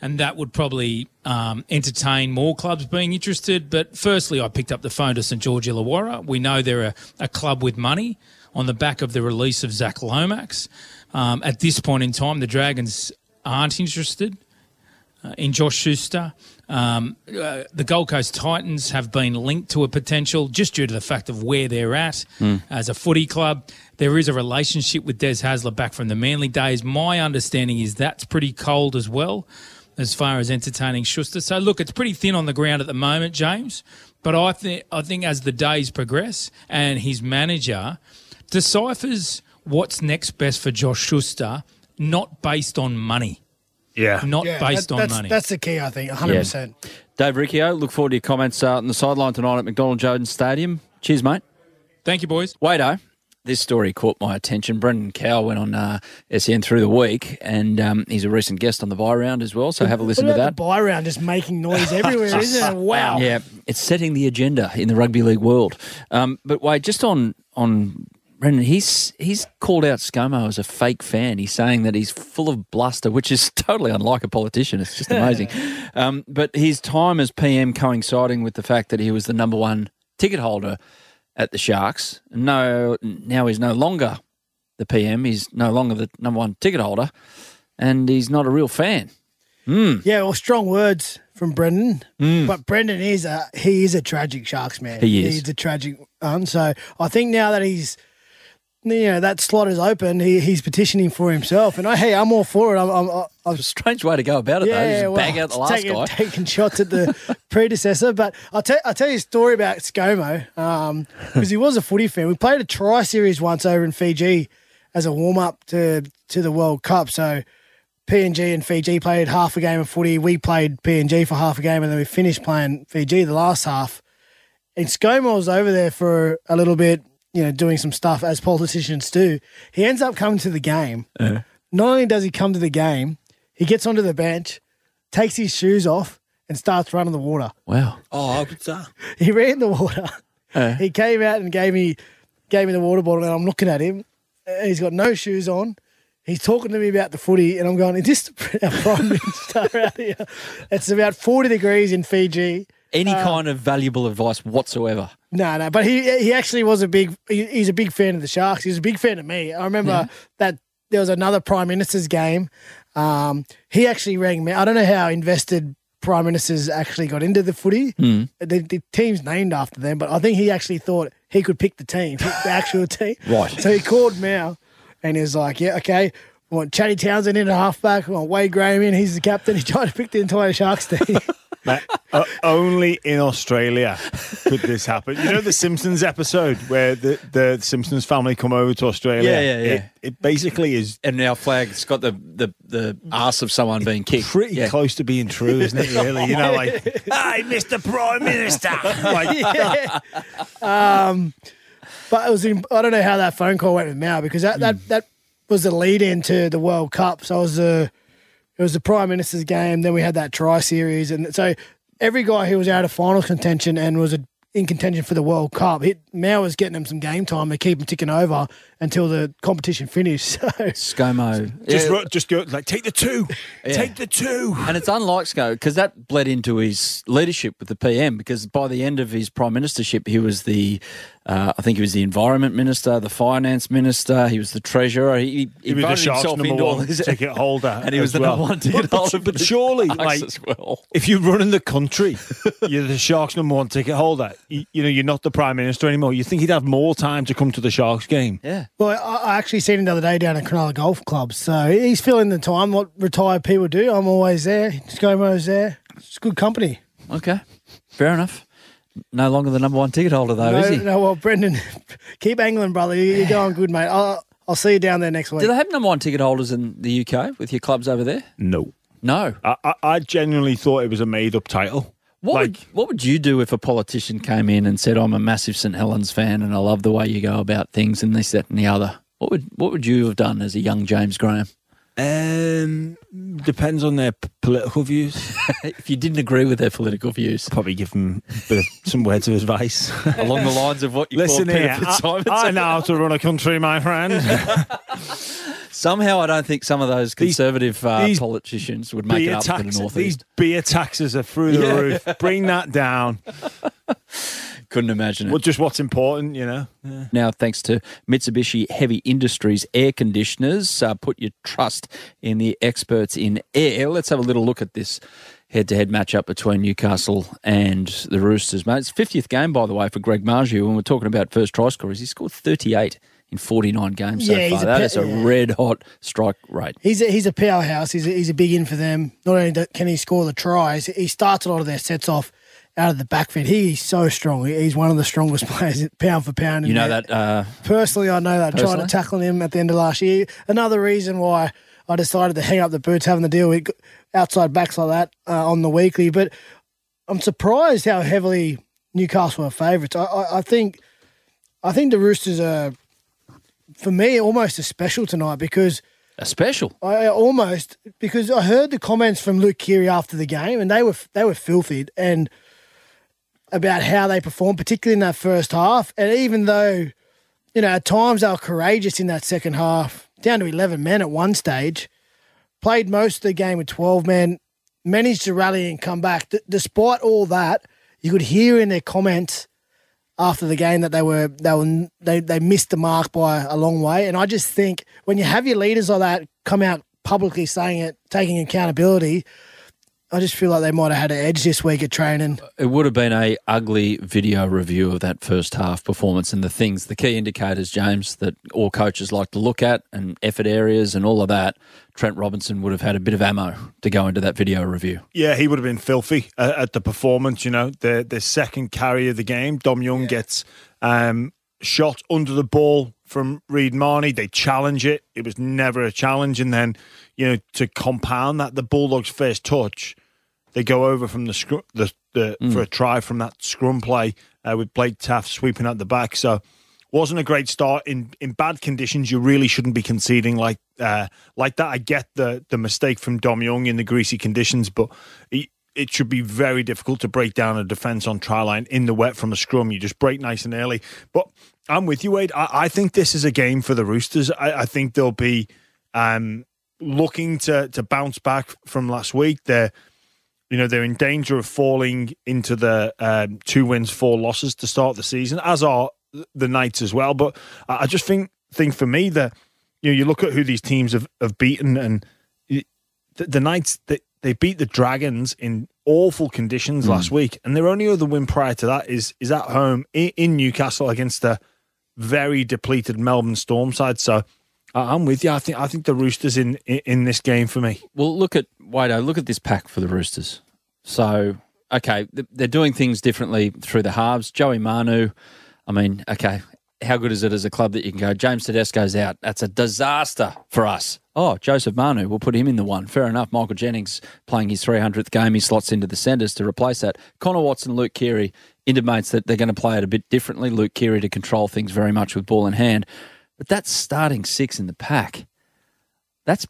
and that would probably um, entertain more clubs being interested. But firstly, I picked up the phone to St George Illawarra. We know they're a, a club with money on the back of the release of Zach Lomax. Um, at this point in time, the Dragons aren't interested uh, in Josh Schuster. Um, uh, the Gold Coast Titans have been linked to a potential just due to the fact of where they're at mm. as a footy club. There is a relationship with Des Hasler back from the Manly days. My understanding is that's pretty cold as well as far as entertaining Schuster. So, look, it's pretty thin on the ground at the moment, James. But I think I think as the days progress and his manager deciphers what's next best for Josh Schuster, not based on money. Yeah. Not Yeah, based that, on that's, money. That's the key, I think, one hundred percent. Yeah. Dave Riccio, look forward to your comments uh, on the sideline tonight at McDonald Jones Stadium. Cheers, mate. Thank you, boys. Wado, this story caught my attention. Brendan Cowell went on uh, S E N through the week, and um, he's a recent guest on the Buy Round as well, so have a listen what to about that. The Buy Round just making noise everywhere, isn't it? Wow. Yeah, it's setting the agenda in the rugby league world. Um, but wait, just on on Brendan, he's he's called out ScoMo as a fake fan. He's saying that he's full of bluster, which is totally unlike a politician. It's just amazing. um, but his time as P M coinciding with the fact that he was the number one ticket holder at the Sharks. No, now he's no longer the P M. He's no longer the number one ticket holder, and he's not a real fan. Mm. Yeah, well, strong words from Brendan, Mm. but Brendan is a he is a tragic Sharks man. He is. He's a tragic one. So I think now that he's, you know, that slot is open, he, he's petitioning for himself, and I, hey, I'm all for it. I'm, I'm, I'm It's a strange way to go about it, though. yeah, Just well, bang out the last taking, guy. taking shots at the predecessor. But I'll tell I'll tell you a story about ScoMo because he was a footy fan. We played a tri series once over in Fiji as a warm up to to the World Cup. So P N G and Fiji played half a game of footy. We played P N G for half a game, and then we finished playing Fiji the last half. And ScoMo was over there for a little bit, you know, doing some stuff as politicians do. He ends up coming to the game. Uh, Not only does he come to the game, he gets onto the bench, takes his shoes off, and starts running the water. wow. Oh, good start. He ran the water. Uh. He came out and gave me gave me the water bottle, and I'm looking at him. Uh, He's got no shoes on. He's talking to me about the footy, and I'm going, is this our Prime Minister out here? It's about forty degrees in Fiji. Any Uh, kind of valuable advice whatsoever. No, no, but he he actually was a big, he, he's a big fan of the Sharks. He was a big fan of me. I remember Yeah. that there was another Prime Minister's game. Um, he actually rang me. I don't know how invested Prime Ministers actually got into the footy. Mm. The, the team's named after them, but I think he actually thought he could pick the team, pick the actual team. Right. So he called Mao and he was like, yeah, okay, we want Chatty Townsend in at halfback. We want Wade Graham in. He's the captain. He tried to pick the entire Sharks team. Mate, uh, only in Australia could this happen. You know the Simpsons episode where the, the Simpsons family come over to Australia? Yeah, yeah, yeah. It, it basically is And our flag's got the, the, the arse of someone being kicked. pretty Yeah. close to being true, isn't it, really? You know, like, hey, Mister Prime Minister. Like, yeah. Um, but it was. In, I don't know how that phone call went with Mao because that, that, that was the lead into the World Cup. So it was the it was the Prime Minister's game. Then we had that tri series, and so every guy who was out of final contention and was a, in contention for the World Cup, he, Mao was getting them some game time to keep them ticking over until the competition finished. So ScoMo. just, Yeah. ro- just go, like, take the two. Yeah. Take the two. And it's unlike ScoMo because that bled into his leadership with the P M because by the end of his prime ministership, he was the, uh, I think he was the environment minister, the finance minister, he was the treasurer. He, he, He was the voted Sharks himself number into all one his ticket holder and he was as the well. number one ticket But- but- holder. but for the surely, Sharks like, as well. If you're running the country, you're the Sharks number one ticket holder. You, you know, you're not the Prime Minister anymore. You think he'd have more time to come to the Sharks game? Yeah. Well, I, I actually seen him the other day down at Cronulla Golf Club. So he's filling the time. What retired people do, I'm always there. ScoMo's there. It's good company. Okay. Fair enough. No longer the number one ticket holder, though, no, is he? no, well, Brendan, keep angling, brother. You- You're going good, mate. I'll, I'll see you down there next week. Do they have number one ticket holders in the U K with your clubs over there? No. No. I, I, I genuinely thought it was a made-up title. What, Like- would, what would you do if a politician came in and said, I'm a massive St Helens fan and I love the way you go about things and this, that and the other? What would what would you have done as a young James Graham? Um, depends on their p- political views. If you didn't agree with their political views. Probably give them a bit of, some words of advice. Along the lines of what you Listen called here, Peter Fitzsimons. I, I know how to run a country, my friend. Somehow, I don't think some of those conservative uh, these politicians would make it Beer up to tax, the northeast. these beer taxes are through the Yeah. roof. Bring that down. Couldn't imagine it. Well, just what's important, you know. Yeah. Now, thanks to Mitsubishi Heavy Industries air conditioners, uh, put your trust in the experts in air. Let's have a little look at this head-to-head matchup between Newcastle and the Roosters, mate. It's fiftieth game, by the way, for Greg Marju. When we're talking about first try scorers, he scored thirty-eight in forty-nine games Yeah, so he's far. a That pe- is a yeah. red-hot strike rate. He's a, he's a powerhouse. He's a, he's a big in for them. Not only that can he score the tries, he starts a lot of their sets off out of the backfield. He is so strong. He's one of the strongest players, pound for pound. in You know there. that... Uh, Personally, I know that. Personally? Trying to tackle him at the end of last year. Another reason why I decided to hang up the boots having to deal with outside backs like that uh, on the weekly. But I'm surprised how heavily Newcastle are favourites. I, I, I think I think the Roosters are, for me, almost a special tonight because a special? I almost because I heard the comments from Luke Keary after the game, and they were they were filthy and about how they performed, particularly in that first half. And even though, you know, at times they were courageous in that second half, down to eleven men at one stage, played most of the game with twelve men, managed to rally and come back. D- despite all that, you could hear in their comments after the game that they were they were they, they missed the mark by a long way. And I just think when you have your leaders like that come out publicly saying it, taking accountability, I just feel like they might have had an edge this week at training. It would have been a ugly video review of that first half performance and the things, the key indicators, James, that all coaches like to look at and effort areas and all of that. Trent Robinson would have had a bit of ammo to go into that video review. Yeah, he would have been filthy uh, at the performance. You know, the the second carry of the game, Dom Young yeah. gets um, shot under the ball from Reid Marnie. They challenge it. It was never a challenge. And then, you know, to compound that, the Bulldogs' first touch, they go over from the scrum, the, the mm. for a try from that scrum play uh, with Blake Taft sweeping at the back. So wasn't a great start. In in bad conditions, you really shouldn't be conceding like uh, like that. I get the the mistake from Dom Young in the greasy conditions, but he, it should be very difficult to break down a defence on try line in the wet from a scrum. You just break nice and early. But I'm with you, Wade. I, I think this is a game for the Roosters. I, I think they'll be um, looking to to bounce back from last week. They're You know, they're in danger of falling into the um, two wins, four losses to start the season, as are the Knights as well. But I just think, think for me that, you know, you look at who these teams have, have beaten, and the, the Knights, they, they beat the Dragons in awful conditions mm. last week, and their only other win prior to that is is at home in, in Newcastle against a very depleted Melbourne Storm side. So I'm with you. I think I think the Roosters in, in, in this game for me. Well, look at Wado. Look at this pack for the Roosters. So, okay, they're doing things differently through the halves. Joey Manu, I mean, okay, how good is it as a club that you can go, James Tedesco's out. That's a disaster for us. Oh, Joseph Manu, we'll put him in the one. Fair enough. Michael Jennings playing his three hundredth game. He slots into the centres to replace that. Connor Watson, Luke Keary intimates that they're going to play it a bit differently. Luke Keary to control things very much with ball in hand. But that's starting six in the pack. That's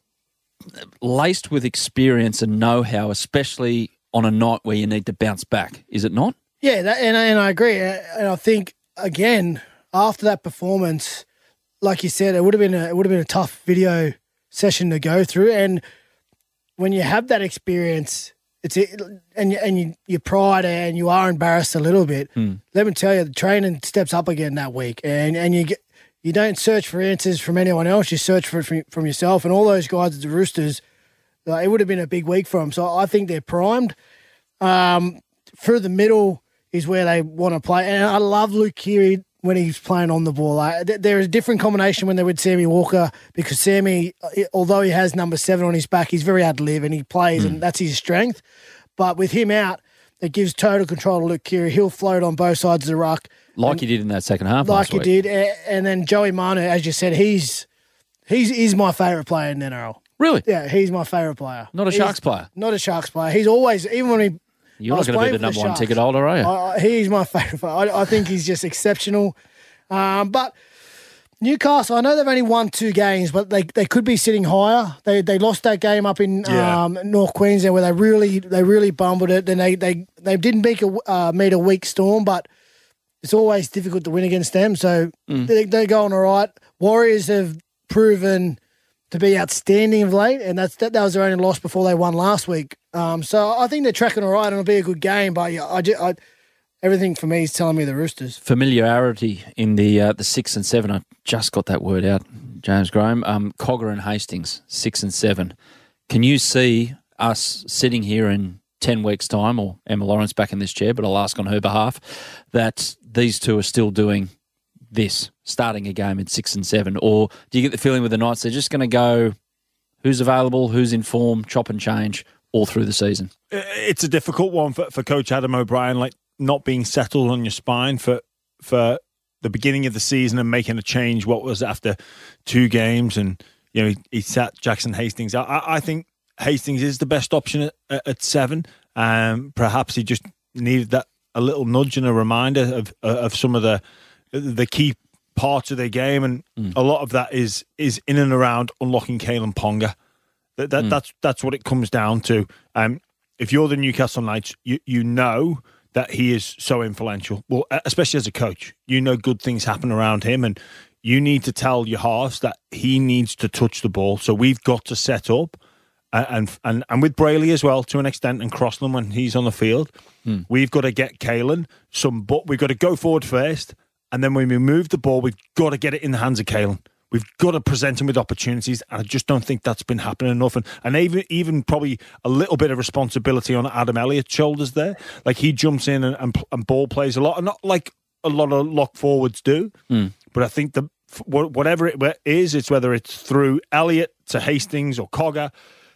laced with experience and know-how, especially on a night where you need to bounce back, is it not? Yeah, that, and, and I agree. And I think, again, after that performance, like you said, it would have been a, it would have been a tough video session to go through. And when you have that experience, it's and you, and you, your pride and you are embarrassed a little bit. Hmm. Let me tell you, the training steps up again that week, and and you get. You don't search for answers from anyone else. You search for it from, from yourself. And all those guys at the Roosters, uh, it would have been a big week for them. So I think they're primed. Um, through the middle is where they want to play. And I love Luke Keary when he's playing on the ball. Like, th- there is a different combination when they're with Sammy Walker, because Sammy, although he has number seven on his back, he's very hard to live and he plays, mm. and that's his strength. But with him out, it gives total control to Luke Keary. He'll float on both sides of the ruck. Like and, he did in that second half Like last he week. did. And then Joey Manu, as you said, he's he's he's my favourite player in the N R L. Really? Yeah, he's my favourite player. Not a he's, Sharks player? Not a Sharks player. He's always, even when he... You're not going to be the number one ticket holder, are you? I, he's my favourite player. I, I think he's just exceptional. Um, but Newcastle, I know they've only won two games, but they, they could be sitting higher. They they lost that game up in yeah. um, North Queensland where they really they really bumbled it. Then they they, they didn't meet a, uh, meet a weak Storm, but it's always difficult to win against them. So mm. they, they're going all right. Warriors have proven to be outstanding of late, and that's that, that was their only loss before they won last week. Um, so I think they're tracking all right, and it'll be a good game. But yeah, I, ju- I everything for me is telling me the Roosters. Familiarity in the uh, the six and seven. I just got that word out, James Graham. Um, Cogger and Hastings, six and seven. Can you see us sitting here in ten weeks' time, or Emma Lawrence back in this chair, but I'll ask on her behalf, that these two are still doing this, starting a game at six and seven? Or do you get the feeling with the Knights they're just going to go who's available, who's in form, chop and change all through the season? It's a difficult one for, for Coach Adam O'Brien, like not being settled on your spine for for the beginning of the season and making a change. What was after two games, and you know he, he sat Jackson Hastings. I, I think Hastings is the best option at, at seven. Um, perhaps he just needed that a little nudge and a reminder of of some of the the key parts of their game, and mm. a lot of that is is in and around unlocking Kalen Ponga. That, that mm. that's that's what it comes down to. Um, if you're the Newcastle Knights, you you know that he is so influential. Well, especially as a coach, you know good things happen around him, and you need to tell your halves that he needs to touch the ball. So we've got to set up, and and and with Brayley as well to an extent, and Crossland when he's on the field, mm. we've got to get Kalen some. But we've got to go forward first. And then when we move the ball, we've got to get it in the hands of Kalen. We've got to present him with opportunities, and I just don't think that's been happening enough. And, and even even probably a little bit of responsibility on Adam Elliott's shoulders there. Like he jumps in and, and, and ball plays a lot, and not like a lot of lock forwards do. Mm. But I think the whatever it is, it's whether it's through Elliott to Hastings or Cogger,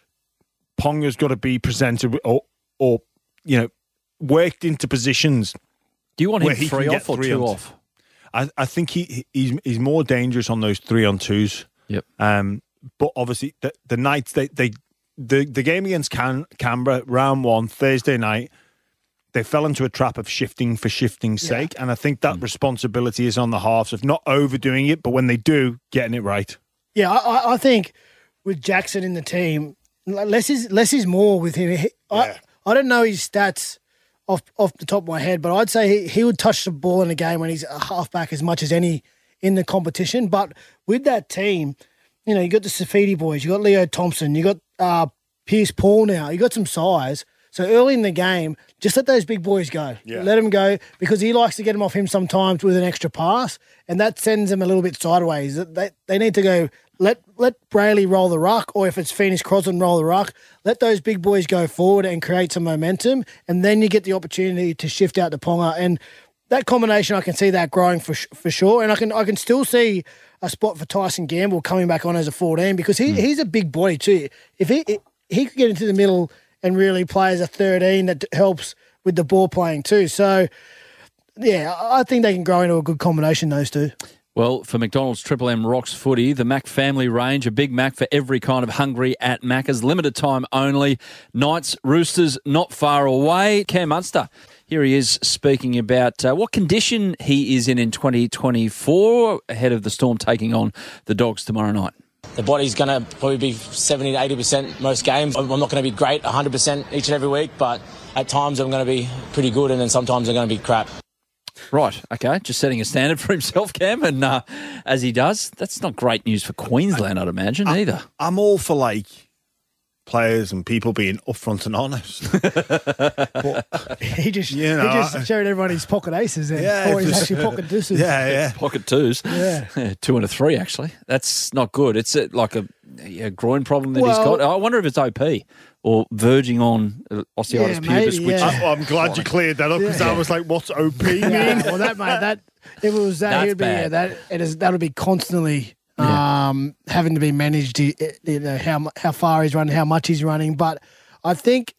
Ponga's got to be presented or, or you know, worked into positions. Do you want him three off or two off? I, I think he he's he's more dangerous on those three on twos. Yep. Um, but obviously the the Knights they they the the game against Can, Canberra round one Thursday night, they fell into a trap of shifting for shifting's yeah. sake, and I think that mm. responsibility is on the halves of not overdoing it, but when they do, getting it right. Yeah, I, I think with Jackson in the team, less is less is more with him. He, yeah. I I don't know his stats off off the top of my head, but I'd say he, he would touch the ball in a game when he's a halfback as much as any in the competition. But with that team, you know, you got the Safidi boys, you got Leo Thompson, you got uh, Pierce Paul now, you got some size. So early in the game, just let those big boys go. Yeah. Let them go, because he likes to get them off him sometimes with an extra pass, and that sends them a little bit sideways. They they need to go, let let Brayley roll the ruck, or if it's Phoenix Crosland roll the ruck, let those big boys go forward and create some momentum, and then you get the opportunity to shift out to Ponga. And that combination, I can see that growing for for sure. And I can I can still see a spot for Tyson Gamble coming back on as a fourteen, because he mm. he's a big body too. If he he could get into the middle and really play as a thirteen, that helps with the ball playing too. So, yeah, I think they can grow into a good combination, those two. Well, for McDonald's Triple M Rocks Footy, the Mac family range, a Big Mac for every kind of hungry at Macca's, limited time only. Knights, Roosters, not far away. Cam Munster, here he is speaking about uh, what condition he is in in twenty twenty-four ahead of the Storm taking on the Dogs tomorrow night. The body's going to probably be seventy to eighty percent most games. I'm not going to be great one hundred percent each and every week, but at times I'm going to be pretty good, and then sometimes I'm going to be crap. Right, okay, just setting a standard for himself, Cam, and uh, as he does, that's not great news for Queensland, I'd imagine, I, either. I'm all for, like, players and people being upfront and honest. But he just, you know, he just showed everyone his pocket aces there. Yeah, or he's actually pocket deuces. Yeah, yeah. Pocket twos. Yeah. yeah. Two and a three, actually. That's not good. It's a, like a, a groin problem that well, he's got. I wonder if it's O P or verging on osteitis yeah, pubis. Maybe, which yeah. I, I'm glad you cleared that up, because yeah. I was like, what's O P mean? Yeah, well, that, mate, that, if it was that, That's he'd be, bad. yeah, that, it is, that would be constantly... Yeah. Um, having to be managed, you know, how how far he's running, how much he's running. But I think,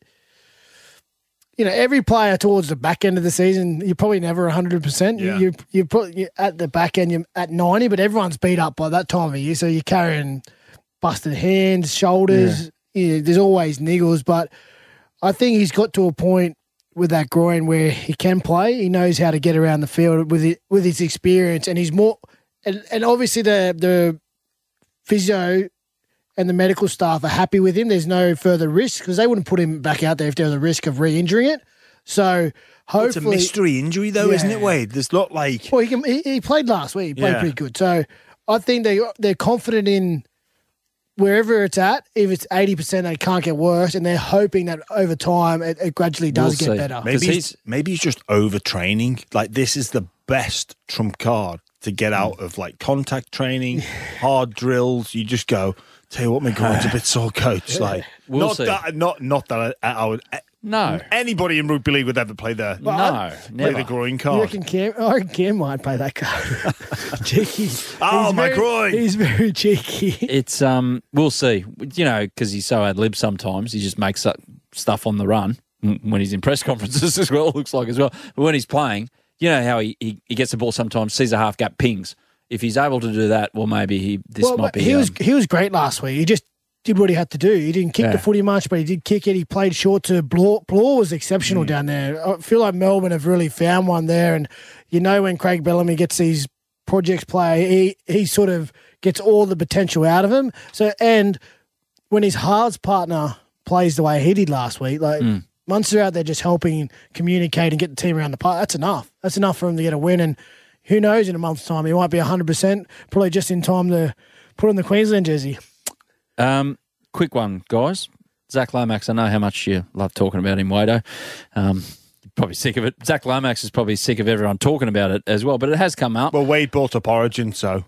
you know, every player towards the back end of the season, you're probably never one hundred percent. Yeah. You, you, you're, probably, you're at the back end, you're at ninety, but everyone's beat up by that time of year. So you're carrying busted hands, shoulders. Yeah. You know, there's always niggles. But I think he's got to a point with that groin where he can play. He knows how to get around the field with it, with his experience, and he's more... And and obviously the the physio and the medical staff are happy with him. There's no further risk, because they wouldn't put him back out there if there was a risk of re-injuring it. So hopefully... It's a mystery injury though, yeah. isn't it, Wade? There's not like... Well, he, can, he, he played last week. He played yeah. pretty good. So I think they, they're confident in wherever it's at, if it's eighty percent, they can't get worse, and they're hoping that over time it, it gradually does We'll get see. better. Maybe he's- he's, maybe he's just overtraining. Like, this is the best trump card to get out of, like, contact training, hard drills. You just go, tell you what, my groin's a bit sore, coach. Like, We'll not see. that, not not that I, I would. No. Anybody in rugby league would ever play the No, play never. the groin You card. reckon Cam? I reckon Cam might play that card. Cheeky. Oh, He's my very- groin. He's very cheeky. It's um, we'll see. You know, because he's so ad lib sometimes. He just makes up stuff on the run mm, when he's in press conferences as well. It looks like as well. But when he's playing, you know how he, he, he gets the ball sometimes, sees a half gap, pings. If he's able to do that, well, maybe he this Well, might be. he was um, he was great last week. He just did what he had to do. He didn't kick Yeah. the footy much, but he did kick it. He played short to Blore. Blore was Mm. exceptional down there. I feel like Melbourne have really found one there. And you know when Craig Bellamy gets these projects play, he he sort of gets all the potential out of him. So and when his halves partner plays the way he did last week, like Mm. Munster out there just helping communicate and get the team around the park, that's enough. That's enough for him to get a win. And who knows, in a month's time, he might be one hundred percent, probably just in time to put on the Queensland jersey. Um, quick one, guys. Zach Lomax, I know how much you love talking about him, Wado. Um, you're probably sick of it. Zach Lomax is probably sick of everyone talking about it as well, but it has come up. Well, Wade brought up Origin, so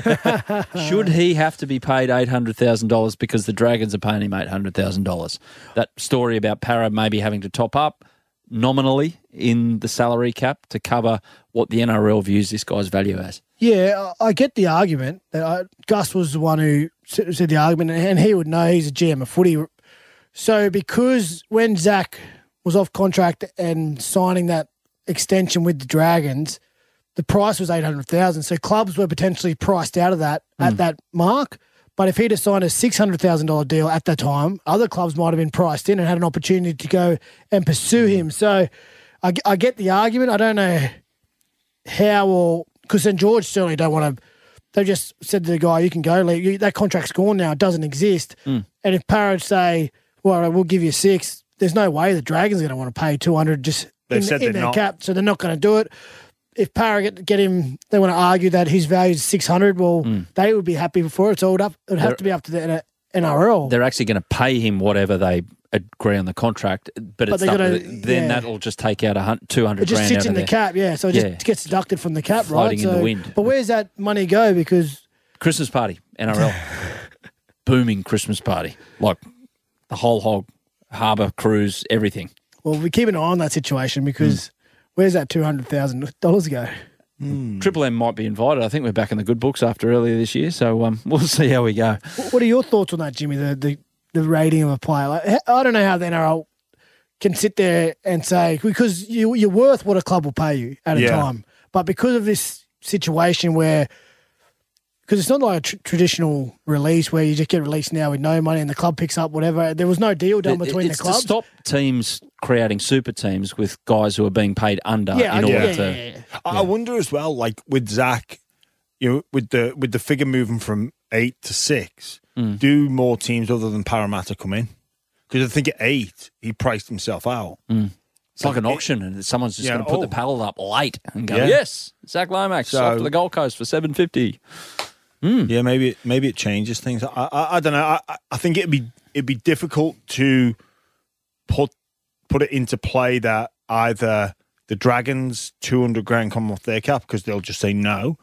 Should he have to be paid eight hundred thousand dollars because the Dragons are paying him eight hundred thousand dollars? That story about Para maybe having to top up nominally in the salary cap to cover what the N R L views this guy's value as. Yeah, I I get the argument. That I, Gus was the one who s- said the argument, and he would know he's a G M of footy. So because when Zach was off contract and signing that extension with the Dragons, the price was eight hundred thousand. So clubs were potentially priced out of that at that mark. But if he'd have signed a six hundred thousand dollars deal at that time, other clubs might have been priced in and had an opportunity to go and pursue him. So I, I get the argument. I don't know how or because Saint George certainly don't want to. They just said to the guy, "You can go. Like, you, that contract's gone now. It doesn't exist." Mm. And if Parrot say, "Well, we'll give you six," there's no way the Dragons are going to want to pay two hundred just They've in, said in they're their not. cap, so they're not going to do it. If Parrot get, get him, they want to argue that his value is six hundred. Well, they would be happy before it's all up. It would have They're- to be up to the N R L. They're actually going to pay him whatever they agree on the contract, but, it's they up, gotta- then yeah. that'll just take out a hun- two It hundred just grand sits out in of the there. cap, yeah. So it just Yeah. gets deducted from the cap, Floating right? in the So- wind. But where's that money go? Because Christmas party, N R L. Booming Christmas party. Like the whole hog, harbour, cruise, everything. well, we keep an eye on that situation because where's that two hundred thousand dollars go? Triple M might be invited. I think we're back in the good books after earlier this year, so um, we'll see how we go. What what are your thoughts on that, Jimmy? The the, the rating of a player. Like, h- I don't know how the N R L can sit there and say because you you're worth what a club will pay you at a Yeah. time, but because of this situation where. Because it's not like a tr- traditional release where you just get released now with no money and the club picks up whatever. There was no deal done It- between it's the clubs. to stop teams creating super teams with guys who are being paid under Yeah, I in get- order yeah, to. yeah, yeah. I I wonder as well, like with Zach, you know, with the with the figure moving from eight to six, Mm. do more teams other than Parramatta come in? Because I think at eight he priced himself out. It's like an auction, and someone's just Yeah, going to put oh. the paddle up late and go, Yeah. yes, Zach Lomax So- off to the Gold Coast for seven fifty. Yeah, maybe it, maybe it changes things. I I, I don't know. I, I- I think it'd be it'd be difficult to put put it into play that either the Dragons two hundred grand come off their cap because they'll just say no,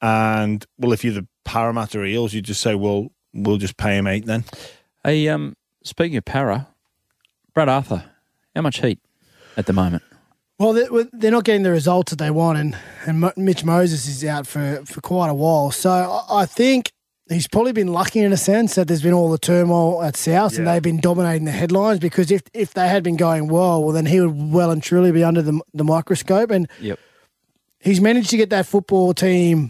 and well, if you're the Parramatta Eels, you just say, well, we'll just pay him eight then. Hey, um, speaking of para, Brad Arthur, how much heat at the moment? Well, they- they're not getting the results that they want, and, and Mo- Mitch Moses is out for, for quite a while. So I- I think he's probably been lucky in a sense that there's been all the turmoil at South and Yeah. they've been dominating the headlines because if, if they had been going well, well, then he would well and truly be under the, the microscope. And Yep. he's managed to get that football team,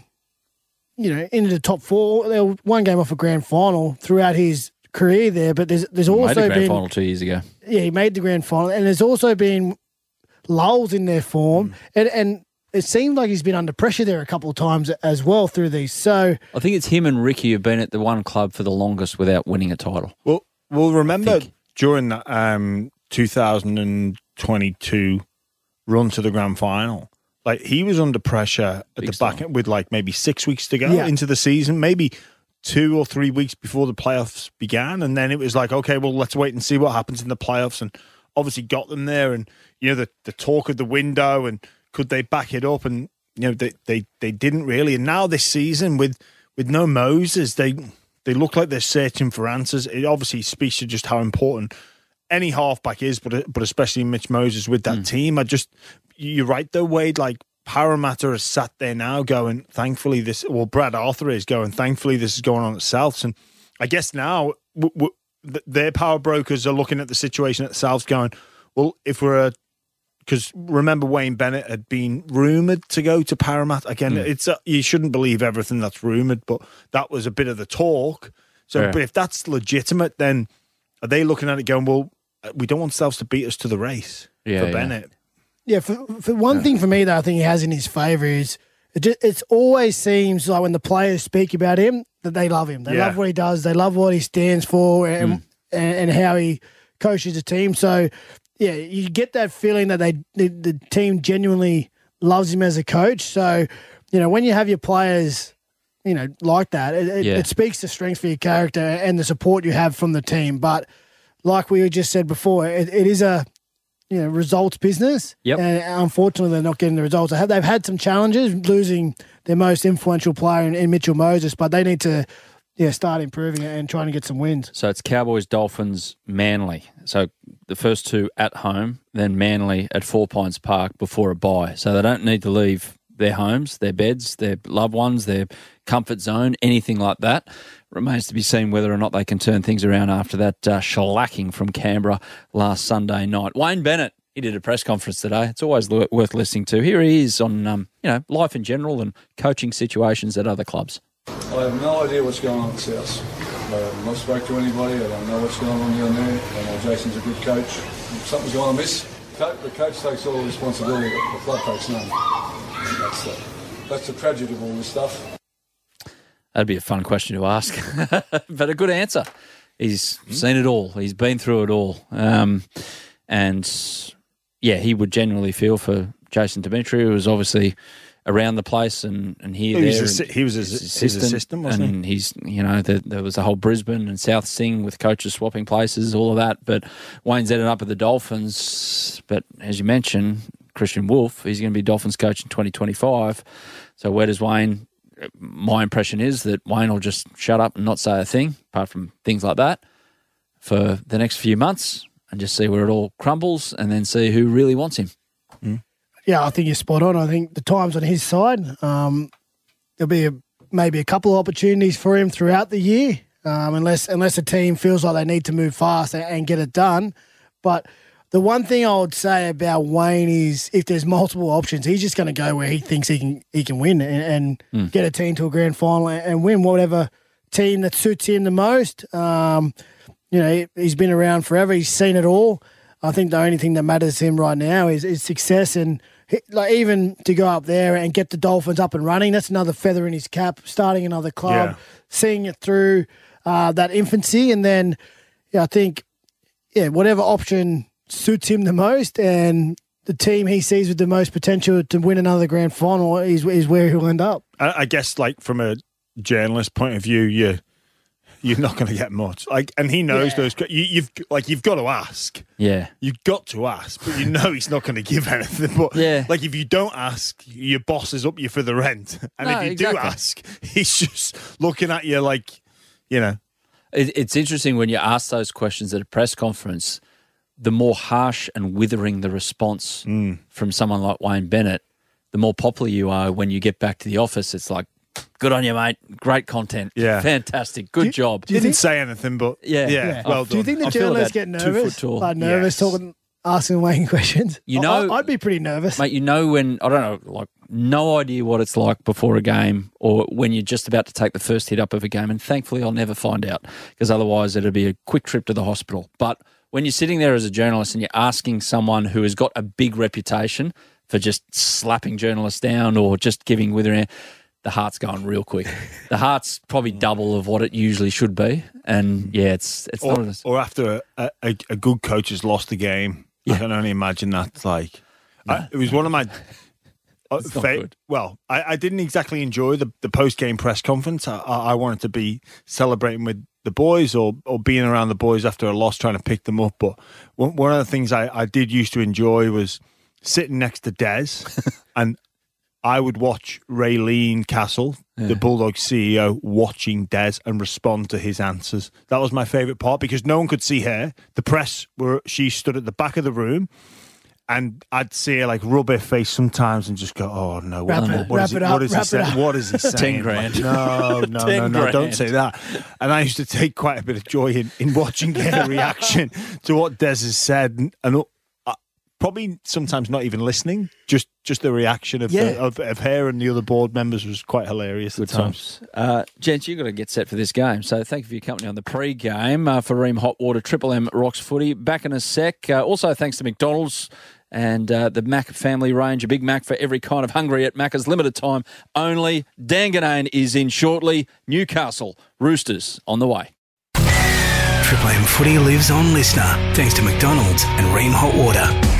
you know, into the top four. They were one game off a grand final throughout his career there, but there's there's Made also the grand been final two years ago. yeah, he made the grand final, and there's also been lulls in their form, and and it seemed like he's been under pressure there a couple of times as well through these. So I think it's him and Ricky who've been at the one club for the longest without winning a title. Well, well, remember think. during that um, two thousand twenty-two run to the grand final, like he was under pressure at Big the back time. with like maybe six weeks to go Yeah. into the season, maybe two or three weeks before the playoffs began. And then it was like, okay, well, let's wait and see what happens in the playoffs. And obviously got them there. And, you know, the, the talk of the window and could they back it up? And, you know, they, they, they didn't really. And now this season with, with no Moses, they they look like they're searching for answers. It obviously speaks to just how important any halfback is, but but especially Mitch Moses with that mm. team. I just, you're right though, Wade, like Parramatta has sat there now going, thankfully this, well, Brad Arthur is going, thankfully this is going on at Souths. And I guess now w- w- their power brokers are looking at the situation at Souths going, well, if we're a, because remember Wayne Bennett had been rumoured to go to Parramatta. Again, mm. it's a, you shouldn't believe everything that's rumoured, but that was a bit of the talk. So, yeah. But if that's legitimate, then are they looking at it going, well, we don't want Souths to beat us to the race yeah, for yeah. Bennett? Yeah, for, for one yeah. thing for me that I think he has in his favour is it just, it's always seems like when the players speak about him that they love him. They yeah. love what he does. They love what he stands for and, mm. and, and how he coaches the team. So, yeah, you get that feeling that they the, the team genuinely loves him as a coach. So, you know, when you have your players, you know, like that, it, yeah. it, it speaks to strength for your character and the support you have from the team. But like we just said before, it, it is a, you know, results business. Yep. And unfortunately, they're not getting the results. They have, they've had some challenges, losing their most influential player in, in Mitchell Moses, but they need to yeah, start improving it and trying to get some wins. So it's Cowboys, Dolphins, Manly. So the first two at home, then Manly at Four Pines Park before a bye. So they don't need to leave their homes, their beds, their loved ones, their comfort zone, anything like that. Remains to be seen whether or not they can turn things around after that uh, shellacking from Canberra last Sunday night. Wayne Bennett, he did a press conference today. It's always l- worth listening to. Here he is on um, you know, life in general and coaching situations at other clubs. I have no idea what's going on at Souths. I have not spoke to anybody. I don't know what's going on down there. I know Jason's a good coach. If something's going on amiss, the coach takes all the responsibility. The club takes none. That's the, that's the tragedy of all this stuff. That'd be a fun question to ask, but a good answer. He's mm-hmm. seen it all. He's been through it all. Um, and, yeah, he would genuinely feel for Jason Dimitri, who was obviously around the place and, and here, he there. Was a, he was his assistant, his assistant wasn't and he? he's, you know, the, there was the whole Brisbane and South Sing with coaches swapping places, all of that. But Wayne's ended up at the Dolphins. But as you mentioned, Christian Wolf, he's going to be Dolphins coach in twenty twenty-five. So where does Wayne? My impression is that Wayne will just shut up and not say a thing, apart from things like that, for the next few months and just see where it all crumbles and then see who really wants him. Mm. Yeah, I think you're spot on. I think the time's on his side. Um, there'll be a, maybe a couple of opportunities for him throughout the year, um, unless unless a team feels like they need to move fast and, and get it done. But the one thing I would say about Wayne is if there's multiple options, he's just going to go where he thinks he can he can win and, and mm. get a team to a grand final and, and win whatever team that suits him the most. Um, you know, he, he's been around forever. He's seen it all. I think the only thing that matters to him right now is, is success and like even to go up there and get the Dolphins up and running. That's another feather in his cap, starting another club, yeah. seeing it through uh, that infancy. And then yeah, I think, yeah, whatever option suits him the most and the team he sees with the most potential to win another grand final is, is where he'll end up. I, I guess like from a journalist point of view, you you're not going to get much. Like, and he knows yeah. those. You, you've like you've got to ask. Yeah, you've got to ask, but you know he's not going to give anything. But yeah, like if you don't ask, your boss is up you for the rent, and no, if you exactly. do ask, he's just looking at you like, you know. It, it's interesting when you ask those questions at a press conference. The more harsh and withering the response mm. from someone like Wayne Bennett, the more popular you are when you get back to the office. It's like, good on you, mate. Great content. Yeah. Fantastic. Good you, job. Didn't think, say anything, but yeah. yeah, yeah. well do done. you think the I journalists get nervous? Like nervous yes. talking, asking Wayne questions? You know, I, I'd be pretty nervous. Mate, you know when, I don't know, like no idea what it's like before a game or when you're just about to take the first hit up of a game. And thankfully I'll never find out because otherwise it'd be a quick trip to the hospital. But when you're sitting there as a journalist and you're asking someone who has got a big reputation for just slapping journalists down or just giving withering, the heart's going real quick. The heart's probably double of what it usually should be. And, yeah, it's it's or, not... A, or after a, a, a good coach has lost the game, yeah. I can only imagine that's like... No. I, it was one of my... uh, It's not fa- good. well, I, I didn't exactly enjoy the, the post game press conference. I, I wanted to be celebrating with the boys or or being around the boys after a loss, trying to pick them up. But one, one of the things I, I did used to enjoy was sitting next to Des, and I would watch Raylene Castle, yeah. the Bulldogs C E O, watching Des and respond to his answers. That was my favourite part because no one could see her. The press were she stood at the back of the room. And I'd see her like rub her face sometimes and just go, "Oh no, what, Wrap what, it- what, wrap is, he, it up, what is he wrap it saying? up." What is he saying? Ten grand. Like, no, no, no, Ten no, grand. don't say that. And I used to take quite a bit of joy in, in watching her reaction to what Des has said, and, and uh, probably sometimes not even listening. Just just the reaction of, Yeah. the, of of her and the other board members was quite hilarious. Good at times. times. Uh, gents, you've got to get set for this game. So thank you for your company on the pre-game uh, for Ream Hot Water, Triple M Rocks Footy. Back in a sec. Uh, also, thanks to McDonald's and uh, the Mac family range. A Big Mac for every kind of hungry at Macca's. Limited time only. Danganane is in shortly. Newcastle Roosters on the way. Triple M Footy lives on Listener, thanks to McDonald's and Ream Hot Water.